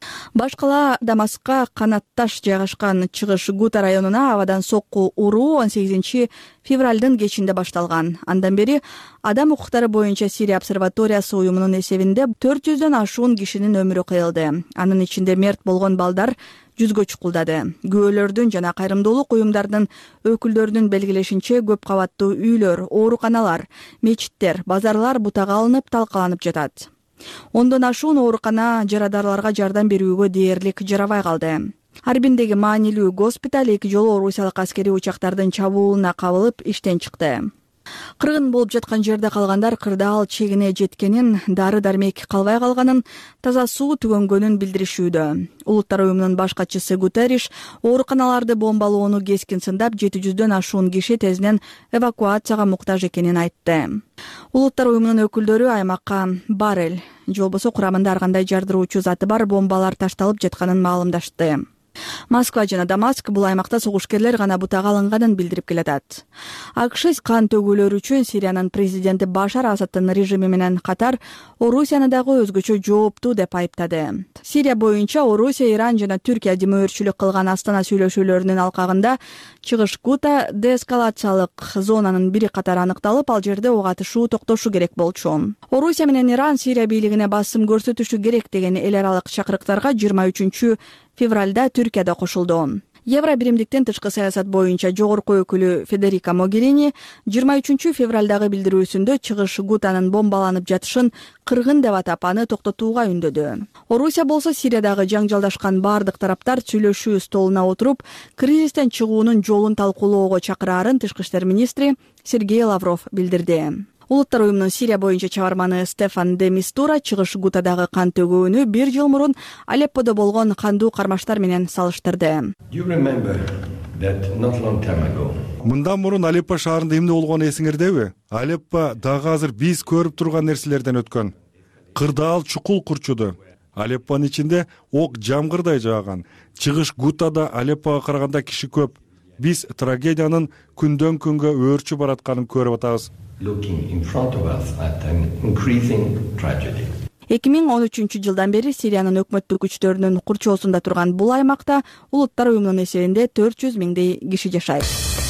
Башкала Дамаскка канатташ жайгашкан Чыгыш Гута районуна абадан сокку уруу 18 февралдын кечинде башталган. Андан бери адам укуктары боюнча Сирия обсерваториясы уюмунун эсебинде 400дөн ашуун кишинин өмүрү кыйылды. Анын ичинде мерт болгон балдар 100гө чукулдады. Күбөлөрдүн жана кайрымдуулук уюмдардын өкүлдөрүнүн белгилешинче көп кабаттуу үйлөр, ооруканалар, мечиттер, базарлар бутага алынып талкаланып жатат. Ондон ашуун оорукана жарадарларга жардам берүүгө дээрлик жарабай калды. Арбиндеги маанилүү госпиталь 2 жолу орусиялык аскерий учактардын чабуулуна кабылып иштен чыкты. Кыргын болуп жаткан жерде калгандар кырдаал чегине жеткенин, дары-дармек калбай калганын, таза суу түгөнгөнүн билдиришүүдө. Улуттар уюмунун баш катчысы Гутерреш ооруканаларды бомбалоону кескин сындап, 700дөн ашуун киши тезинен эвакуацияга муктаж экенин айтты. Улуттар уюмунун өкүлдөрү аймакка баррель, же болбосо курамында ар кандай жардыруучу заты бар бомбалар ташталып жатканын маалымдашты. Москва жана Дамаск бул аймакта согушкерлер гана бутага алынганын билдирип келатат. АКШ кан төгүүлөр үчүн Сириянын президенти Башар Асадтын режими менен катар Орусияны дагы өзгөчө жооптуу деп айыптады. Сирия боюнча Орусия, Иран жана Түркия демөөрчүлүк кылган Астана сүйлөшүүлөрүнүн алкагында Чыгыш Гута деэскалациялык зонанын бири катары аныкталып, ал жерде ок атышуу токтошу керек болчу. Орусия менен Иран Сирия бийлигине басым көрсөтүшү керек деген эл аралык чакырыктарга 23 февралда Түркияда кошулду. Евро биримдиктен тышкы саясат боюнча жогорку өкүлү Федерика Могерини 23 февралдагы билдирүүсүндө Чыгыш Гутанын бомбаланып жатышын кыргын деп атап, аны токтотууга үндөдү. Орусия болсо Сириядагы жаңжалдашкан бардык тараптар сүйлөшүү столуна отуруп, кризистен чыгуунун жолун талкуулоого чакыраарын тышкы иштер министри Сергей Лавров билдирди. Улуттар уюмунун Сирия боюнча чабарманы Стефан де Мистура Чыгыш Гутадагы кан төгүүнү 1 жыл мурун Алепподо болгон кандуу кармаштар менен салыштырды. Мындан мурун Алеппо шаарында эмне болгону эсиңердеби? Алеппо дагы азыр биз көрүп турган нерселерден өткөн. Кырдаал чукул курчуду. Алеппонун ичинде ок жамгырдай жааган. Чыгыш Гутада Алеппого караганда киши көп. Биз трагедиянын күндөн күнгө өөрчү баратканын көрүп атабыз. 2013 жылдан бери Сириянын өкмөттүк күчтөрүнүн курчоосунда турган бул аймакта Улуттар уюмунун эсебинде 400 миңдей киши жашайт.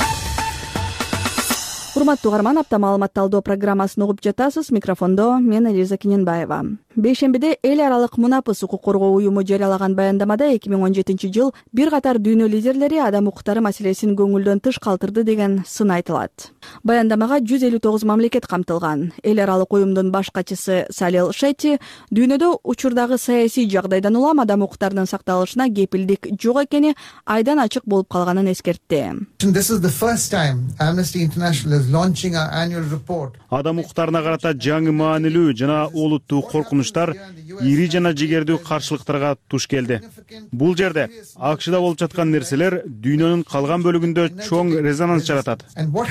Урматтуу угарман, апта маалымат талдоо программасын угуп жатасыз. Микрофондо мен Элиза Кененбаева. Бейшембиде эл аралык мунапыс укук коргоо уюму жарыялаган баяндамада 2017 жыл бир катар дүйнө лидерлери адам укуктары маселесин көңүлдөн тыш калтырды деген сын айтылат. Баяндамага 159 мамлекет камтылган. Эл аралык уюмдун баш катчысы Салил Шетти дүйнөдө учурдагы саясий жагдайдан улам адам укуктарынын сакталышына кепилдик жок экени айдан ачык болуп калганын эскертти. This is the first time Amnesty International адам укуктарына карата жаңы маанилүү жана олуттуу коркунучтар ири жана жигердүү каршылыктарга туш келди. Бул жерде АКШда болуп жаткан нерселер дүйнөнүн калган бөлүгүндө чоң резонанс жаратат.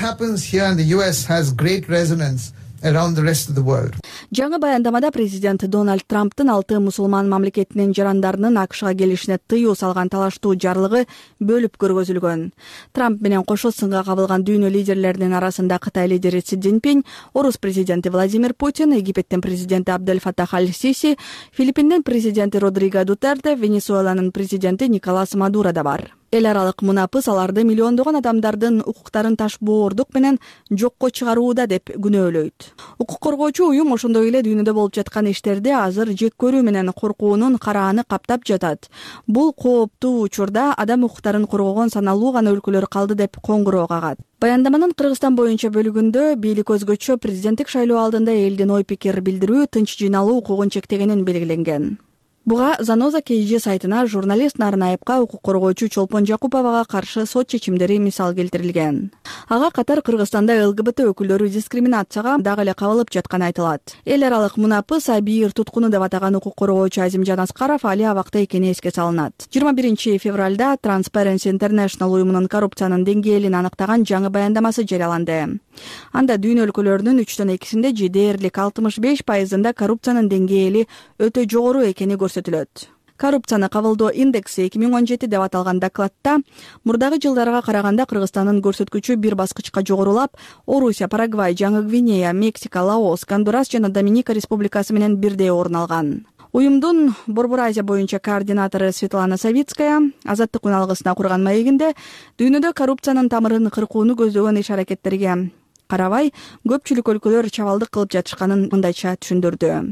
Жаңы баяндамада президент Дональд Трамптын 6 мусулман мамлекетинин жарандарынын АКШга келишине тыюу салган талаштуу жарлыгы бөлүп көргөзүлгөн. Трамп менен кошо сынга кабылган дүйнө лидерлеринин арасында Кытай лидери Си Цзиньпин, Орус президенти Владимир Путин, Египеттин президенти Абдель Фатах аль-Сиси, Филиппиндин президенти Родриго Дутерте, Венесуэланын президенти Николас Мадуро да бар. Эл аралык мунапыс аларды миллиондогон адамдардын укуктарын ташбоордук менен жокко чыгарууда деп күнөөлөйт. Укук коргоочу уюм ошондой эле дүйнөдө болуп жаткан иштерди азыр жек көрүү менен коркуунун карааны каптап жатат. Бул кооптуу учурда адам укуктарын коргогон саналуу гана өлкөлөр калды деп коңгуроо кагат. Баяндаманын Кыргызстан боюнча бөлүгүндө бийлик өзгөчө президенттик шайлоо алдында элдин ой пикир билдирүү, тынч жыйналуу укугун чектегенин белгиленген. Буга Заноза KG сайтына журналист Нарын Айыпка укук коргоочу Чолпон Жакуповага каршы сот чечимдери мисал келтирилген. Ага катар Кыргызстанда ЛГБТ өкүлдөрү дискриминацияга дагы эле кабылып жатканы айтылат. Эл аралык мунапыс абийир туткуну деп атаган укук коргоочу Азимжан Аскаров али абакта экени эске салынат. 21 февралда Transparency International уюмунун коррупциянын деңгээлин аныктаган жаңы баяндамасы жарыяланды. Анда дүйнө өлкөлөрүнүн 3/2-синде дээрлик 65%-ында коррупциянын деңгээли өтө жогору экени көрсөтүлөт. Коррупцияны кабылдоо индекси 2017 деп аталган докладта мурдагы жылдарга караганда Кыргызстандын көрсөткүчү бир баскычка жогорулап, Орусия, Парагвай, Жаңы Гвинея, Мексика, Лаос, Гондурас жана Доминика республикасы менен бирдей орун алган. Уюмдун Борбор Азия боюнча координатору Светлана Савицкая Азаттык үналгысына курган маегинде дүйнөдө коррупциянын тамырын кыркууну көздөгөн иш-аракеттерге карабай, көпчүлүк өлкөлөр чабалдык кылып жатышканын мындайча түшүндүрдү.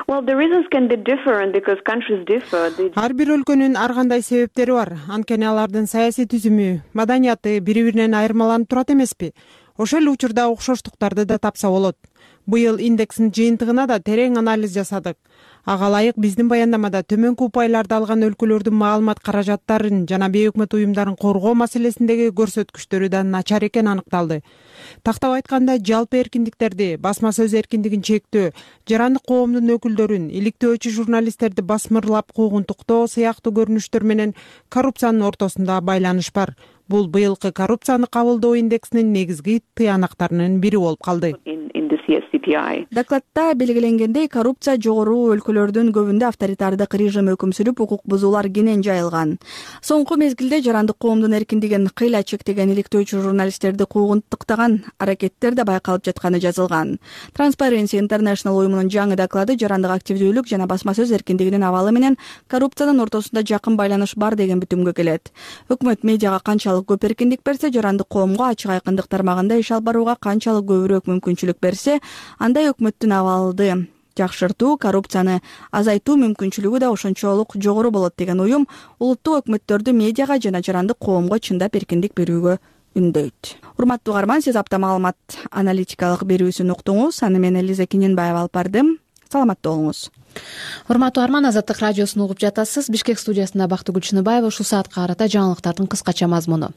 Ар бир өлкөнүн ар кандай себептери бар. Анткени алардын саясий түзүмү, маданияты бири-биринен айырмаланып турат эмеспи? Ошол эле учурда окшоштуктарды да тапса болот. Быйыл индекстин жыйынтыгына да терең анализ жасадык. Ага ылайык биздин баяндамада төмөнкү упайларды алган өлкөлөрдүн маалымат каражаттарын жана бейөкмөт уюмдарын коргоо маселесиндеги көрсөткүчтөрү да начар экени аныкталды. Тактап айтканда, жалпы эркиндиктерди, басма сөз эркиндигин чектөө, жарандык коомдун өкүлдөрүн, иликтөөчү журналисттерди басмырлап куугунтуктоо сыяктуу көрүнүштөр менен коррупциянын ортосунда байланыш бар. Бул быйылкы коррупцияны кабылдоо индексинин негизги тыянактарынын бири болуп калды. Докладта белгиленгендей, коррупция жогору өлкөлөрдүн көбүндө авторитардык режим өкүм сүрүп, укук бузуулар кенен жайылган. Соңку мезгилде жарандык коомдун эркиндигин кыйла чектеген иликтөөчү журналисттерди куугунтуктаган аракеттер да байкалып жатканы жазылган. Transparency International уюмунун жаңы доклады жарандык активдүүлүк жана басма сөз эркиндигинин абалы менен коррупциянын ортосунда жакын байланыш бар деген бүтүмгө келет. Өкмөт медиага канчалык көп эркиндик берсе, жарандык коомго ачык айкындык тармагында иш алып барууга канчалык көбүрөөк мүмкүнчүлүк берсе, андай өкмөттүн абалды жакшыртуу, коррупцияны азайтуу мүмкүнчүлүгү да ошончолук жогору болот деген уюм улуттук өкмөттөрдү медиага жана жарандык коомго чындап эркиндик берүүгө үндөйт. Урматтуу угарман, сиз апта маалымат аналитикалык берүүсүн уктуңуз. Аны мен Элиза Киненбаева алып бардым. Саламатта болуңуз. Урматтуу арман, Азаттык радиосун угуп жатасыз. Бишкек студиясында Бактыгүл Чыныбаева. Ушул саатка карата жаңылыктардын кыскача мазмуну.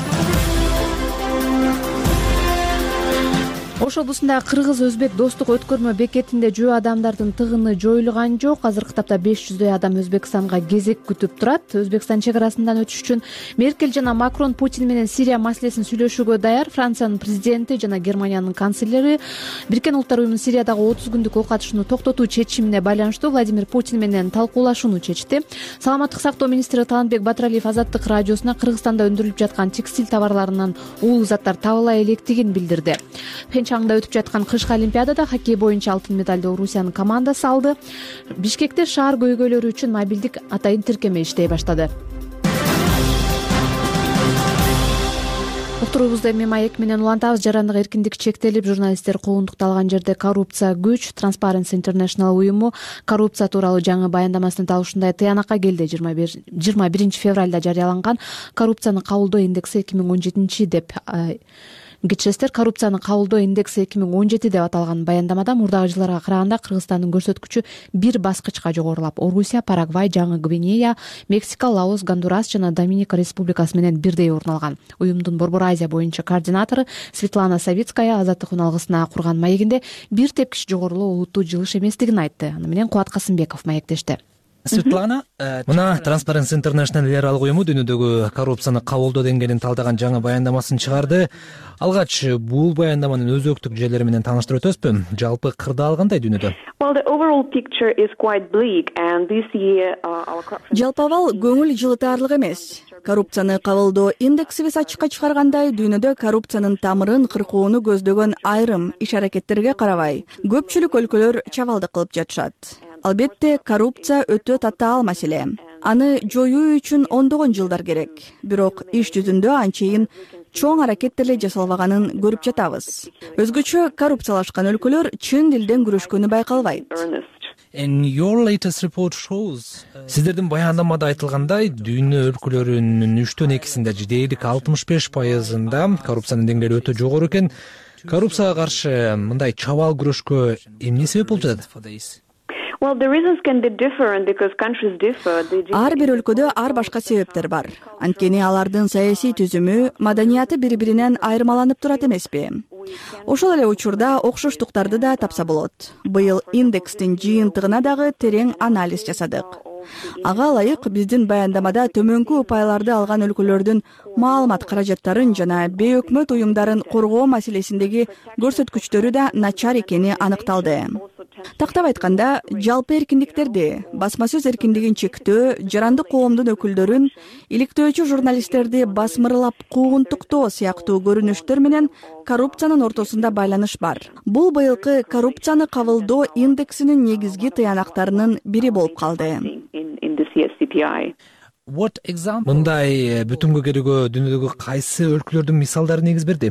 Ош облусунда кыргыз-өзбек достук өткөрмө бекетинде жөө адамдардын тыгыны жоюлган жок. Азыркы тапта 500дөй адам Өзбекстанга кезек күтүп турат. Өзбекстан чек арасынан өтүш үчүн Меркель жана Макрон Путин менен Сирия маселесин сүйлөшүүгө даяр. Франциянын президенти жана Германиянын канцлери Бириккен Улуттар уюмунун Сириядагы 30 күндүк ок атышууну токтотуу чечимине байланыштуу Владимир Путин менен талкуулашууну чечти. Саламаттык сактоо министри Талантбек Батыралиев Азаттык радиосуна Кыргызстанда өндүрүлүп жаткан текстиль товарларынан уулуу заттар табыла электигин билдирди. Аңда өтүп жаткан кышкы олимпиадада хоккей боюнча алтын медалды Орусиянын командасы алды. Бишкекте шаар көйгөйлөрү үчүн мобилдик атайын тиркеме иштей баштады. Уктуруубузду эми маек менен улантабыз. Жарандык эркиндик чектелип, журналисттер куугунтукталган жерде коррупция күч. Transparency International уюму коррупция тууралуу жаңы баяндамасында ушундай тыянакка келди. 21 февралда жарыяланган коррупцияны кабылдоо индекси 2017 деп Гчстер коррупцияны кабылдоо индекси 2017 деп аталган баяндамада мурдагы жылдарга караганда Кыргызстандын көрсөткүчү бир баскычка жогорулап, Орусия, Парагвай, Жаңы Гвинея, Мексика, Лаос, Гондурас жана Доминика Республикасы менен бирдей орун алган. Уюмдун Борбор Азия боюнча координатору Светлана Савицкая Азаттык уналгысына курган маегинде бир тепкич жогорулоо олуттуу жылыш эместигин айтты. Аны менен Кубат Касымбеков маектешти. Светлана, мына Transparency International эл аралык уюму дүйнөдөгү коррупцияны кабылдоо деңгээлин талдаган жаңы баяндамасын чыгарды. Алгач бул баяндаманын өзөктүк жерлери менен тааныштырып өтөбүзбү? Жалпы кырдаал кандай дүйнөдө? Жалпы абал көңүл жылытаарлык эмес. Коррупцияны кабылдоо индексибиз ачыкка чыгаргандай, дүйнөдө коррупциянын тамырын кыркууну көздөгөн айрым иш аракеттерге карабай, көпчүлүк өлкөлөр чабалдык кылып жатышат. Албетте, коррупция өтө татаал маселе. Аны жоюу үчүн ондогон жылдар керек. Бирок иш жүзүндө анчейин чоң аракеттер жасалбаганын көрүп жатабыз. Өзгөчө коррупциялашкан өлкөлөр чын дилден күрөшкөнү байкалбайт. Сиздердин баяндамада айтылгандай, дүйнө өлкөлөрүнүн 3/2-синде дээрлик 65%-ында коррупциянын деңгээли өтө жогору экен. Коррупцияга каршы мындай чабаал күрөшкө эмне себеп болуп жатат? Ар бир өлкөдө ар башка себептер бар. Анткени алардын саясий түзүмү, маданияты бири-биринен айырмаланып турат эмеспи? Ошол эле учурда окшоштуктарды да тапса болот. Быйыл индекстин жыйынтыгына дагы терең анализ жасадык. Ага ылайык биздин баяндамада төмөнкү упайларды алган өлкөлөрдүн маалымат каражаттарын жана бейөкмөт уюмдарын коргоо маселесиндеги көрсөткүчтөрү да начар экени аныкталды. Тактап айтканда, жалпы эркиндиктерди, басма сөз эркиндигин чектөө, жарандык коомдун өкүлдөрүн, иликтөөчү журналисттерди басмырлап куугунтуктоо сыяктуу көрүнүштөр менен коррупциянын ортосунда байланыш бар. Бул быйылкы коррупцияны кабылдоо индексинин негизги тыянактарынын бири болуп калды. Мындай бүтүнгө келүүгө дүйнөдөгү кайсы өлкөлөрдүн мисалдары негиз берди?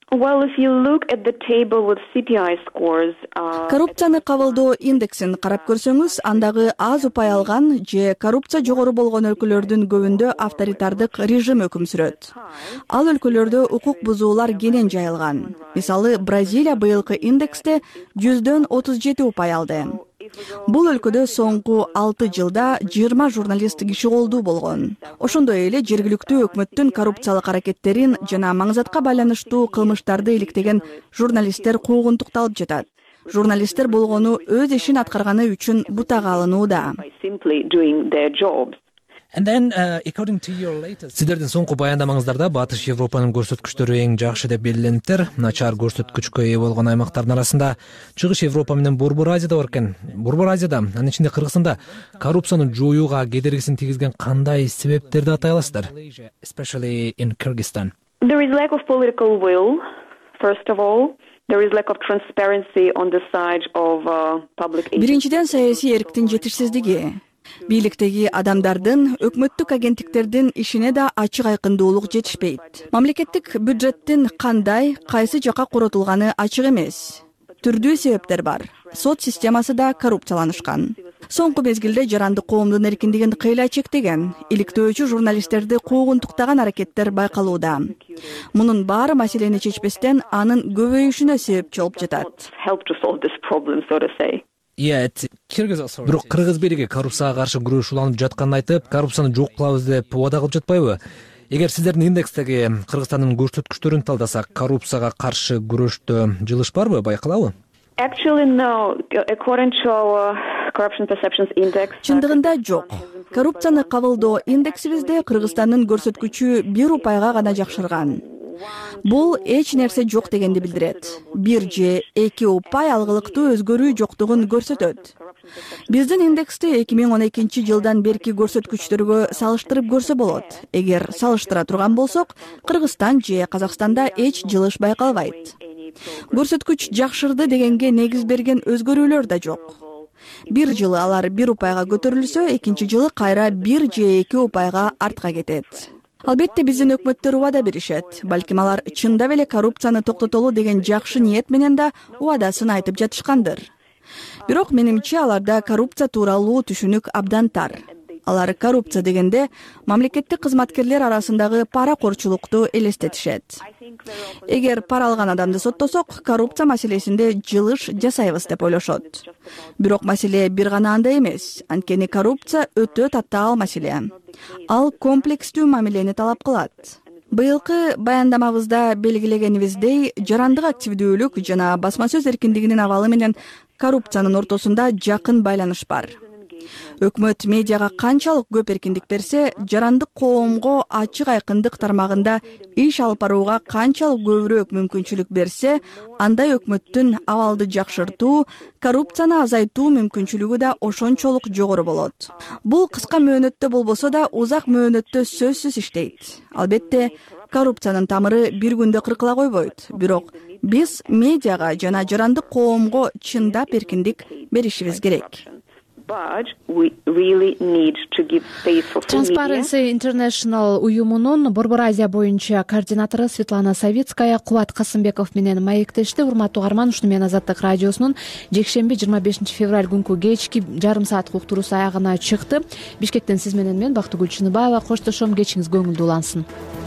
Коррупцияны кабылдоо индексин карап көрсөңүз, андагы аз упай алган же коррупция жогору болгон өлкөлөрдүн көбүндө авторитардык режим өкүм сүрөт. Ал өлкөлөрдө укук бузуулар кенен жайылган. Мисалы, Бразилия быйылкы индексте 100-37 упай алды. Бул өлкөдө соңку 6 жылда 20 журналист киши колдуу болгон. Ошондой эле жергиликтүү өкмөттүн коррупциялык аракеттерин жана маңзатка байланыштуу кылмыштарды иликтеген журналисттер куугунтукталып жатат. Журналисттер болгону өз ишин аткарганы үчүн бутага алынууда. Сиздердин соңку баяндамаңыздарда Батыш Европанын көрсөткүчтөрү эң жакшы деп белгилениптир. Начар көрсөткүчкө ээ болгон аймактардын арасында Чыгыш Европа менен Борбор Азияда бар экен. Борбор Азияда, анын ичинде Кыргызстанда коррупцияны жоюуга кедергисин тийгизген кандай себептерди атай аласыздар? Especially in Kyrgyzstan. There is lack of political will, first of all. There is lack of transparency on the side of public agencies. Биринчиден, саясий эрктин жетишсиздиги. Бийликтеги адамдардын, өкмөттүк агенттиктердин ишине да ачык айкындуулук жетишпейт. Мамлекеттик бюджеттин кандай, кайсы жака коротулганы ачык эмес. Түрдүү себептер бар. Сот системасы да коррупцияланышкан. Соңку мезгилде жарандык коомдун эркиндигин кыйла чектеген, иликтөөчү журналисттерди куугунтуктаган аракеттер байкалууда. Мунун баары маселени чечпестен анын көбөйүшүнө себепчи болуп жатат. Бирок Кыргыз бийлиги коррупцияга каршы күрөш уланып жатканын айтып, коррупцияны жок кылабыз деп убада кылып жатпайбы? Эгер сиздердин индекстеги Кыргызстандын көрсөткүчтөрүн талдасак, коррупцияга каршы күрөштө жылыш барбы, байкалабы? Чындыгында жок. Коррупцияны кабылдоо индексибизде Кыргызстандын көрсөткүчү 1 упайга гана жакшырган. Бул эч нерсе жок дегенди билдирет. 1 же 2 упай алгылыктуу өзгөрүү жоктугун көрсөтөт. Биздин индексти 2012 жылдан берки көрсөткүчтөргө салыштырып көрсө болот. Эгер салыштыра турган болсок, Кыргызстан же Казакстанда эч жылыш байкалбайт. Көрсөткүч жакшырды дегенге негиз берген өзгөрүүлөр да жок. Бир жылы алар 1 упайга көтөрүлсө, экинчи жылы кайра 1 же 2 упайга артка кетет. Албетте биздин өкмөттөр убада беришет. Балким алар чындап эле коррупцияны токтотолу деген жакшы ниет менен да убадасын айтып жатышкандыр. Бирок менимче аларда коррупция тууралуу түшүнүк абдан тар. алар коррупция дегенде мамлекеттик кызматкерлер арасындагы паракорчулукту элестетишет. Эгер пара алган адамды соттосок, коррупция маселесинде жылыш жасайбыз деп ойлошот. Бирок маселе бир гана анда эмес, анткени коррупция өтө татаал маселе. Ал комплекстүү мамилени талап кылат. Быйылкы баяндамабызда белгилегенибиздей, жарандык активдүүлүк жана басма сөз эркиндигинин абалы менен коррупциянын ортосунда жакын байланыш бар. Өкмөт медиага канчалык көп эркиндик берсе, жарандык коомго ачык айкындык тармагында иш алып барууга канчалык көбүрөөк мүмкүнчүлүк берсе, андай өкмөттүн абалды жакшыртуу, коррупцияны азайтуу мүмкүнчүлүгү да ошончолук жогору болот. Бул кыска мөөнөттө болбосо да узак мөөнөттө сөзсүз иштейт. Албетте, коррупциянын тамыры бир күндө кыркыла койбойт. Бирок биз медиага жана жарандык коомго чындап эркиндик беришибиз керек. Transparency International уюмунун Борбор Азия боюнча координатору Светлана Савицкая Кубат Касымбеков менен маектешти. Урматтуу угарман, ушуну менен Азаттык радиосунун жекшемби 25 февраль күнкү кечки жарым сааттык уктуруусу аягына чыкты. Бишкектен сиз менен мен Бактыгүл Чыныбаева коштошом. Кечиңиз көңүлдүү улансын.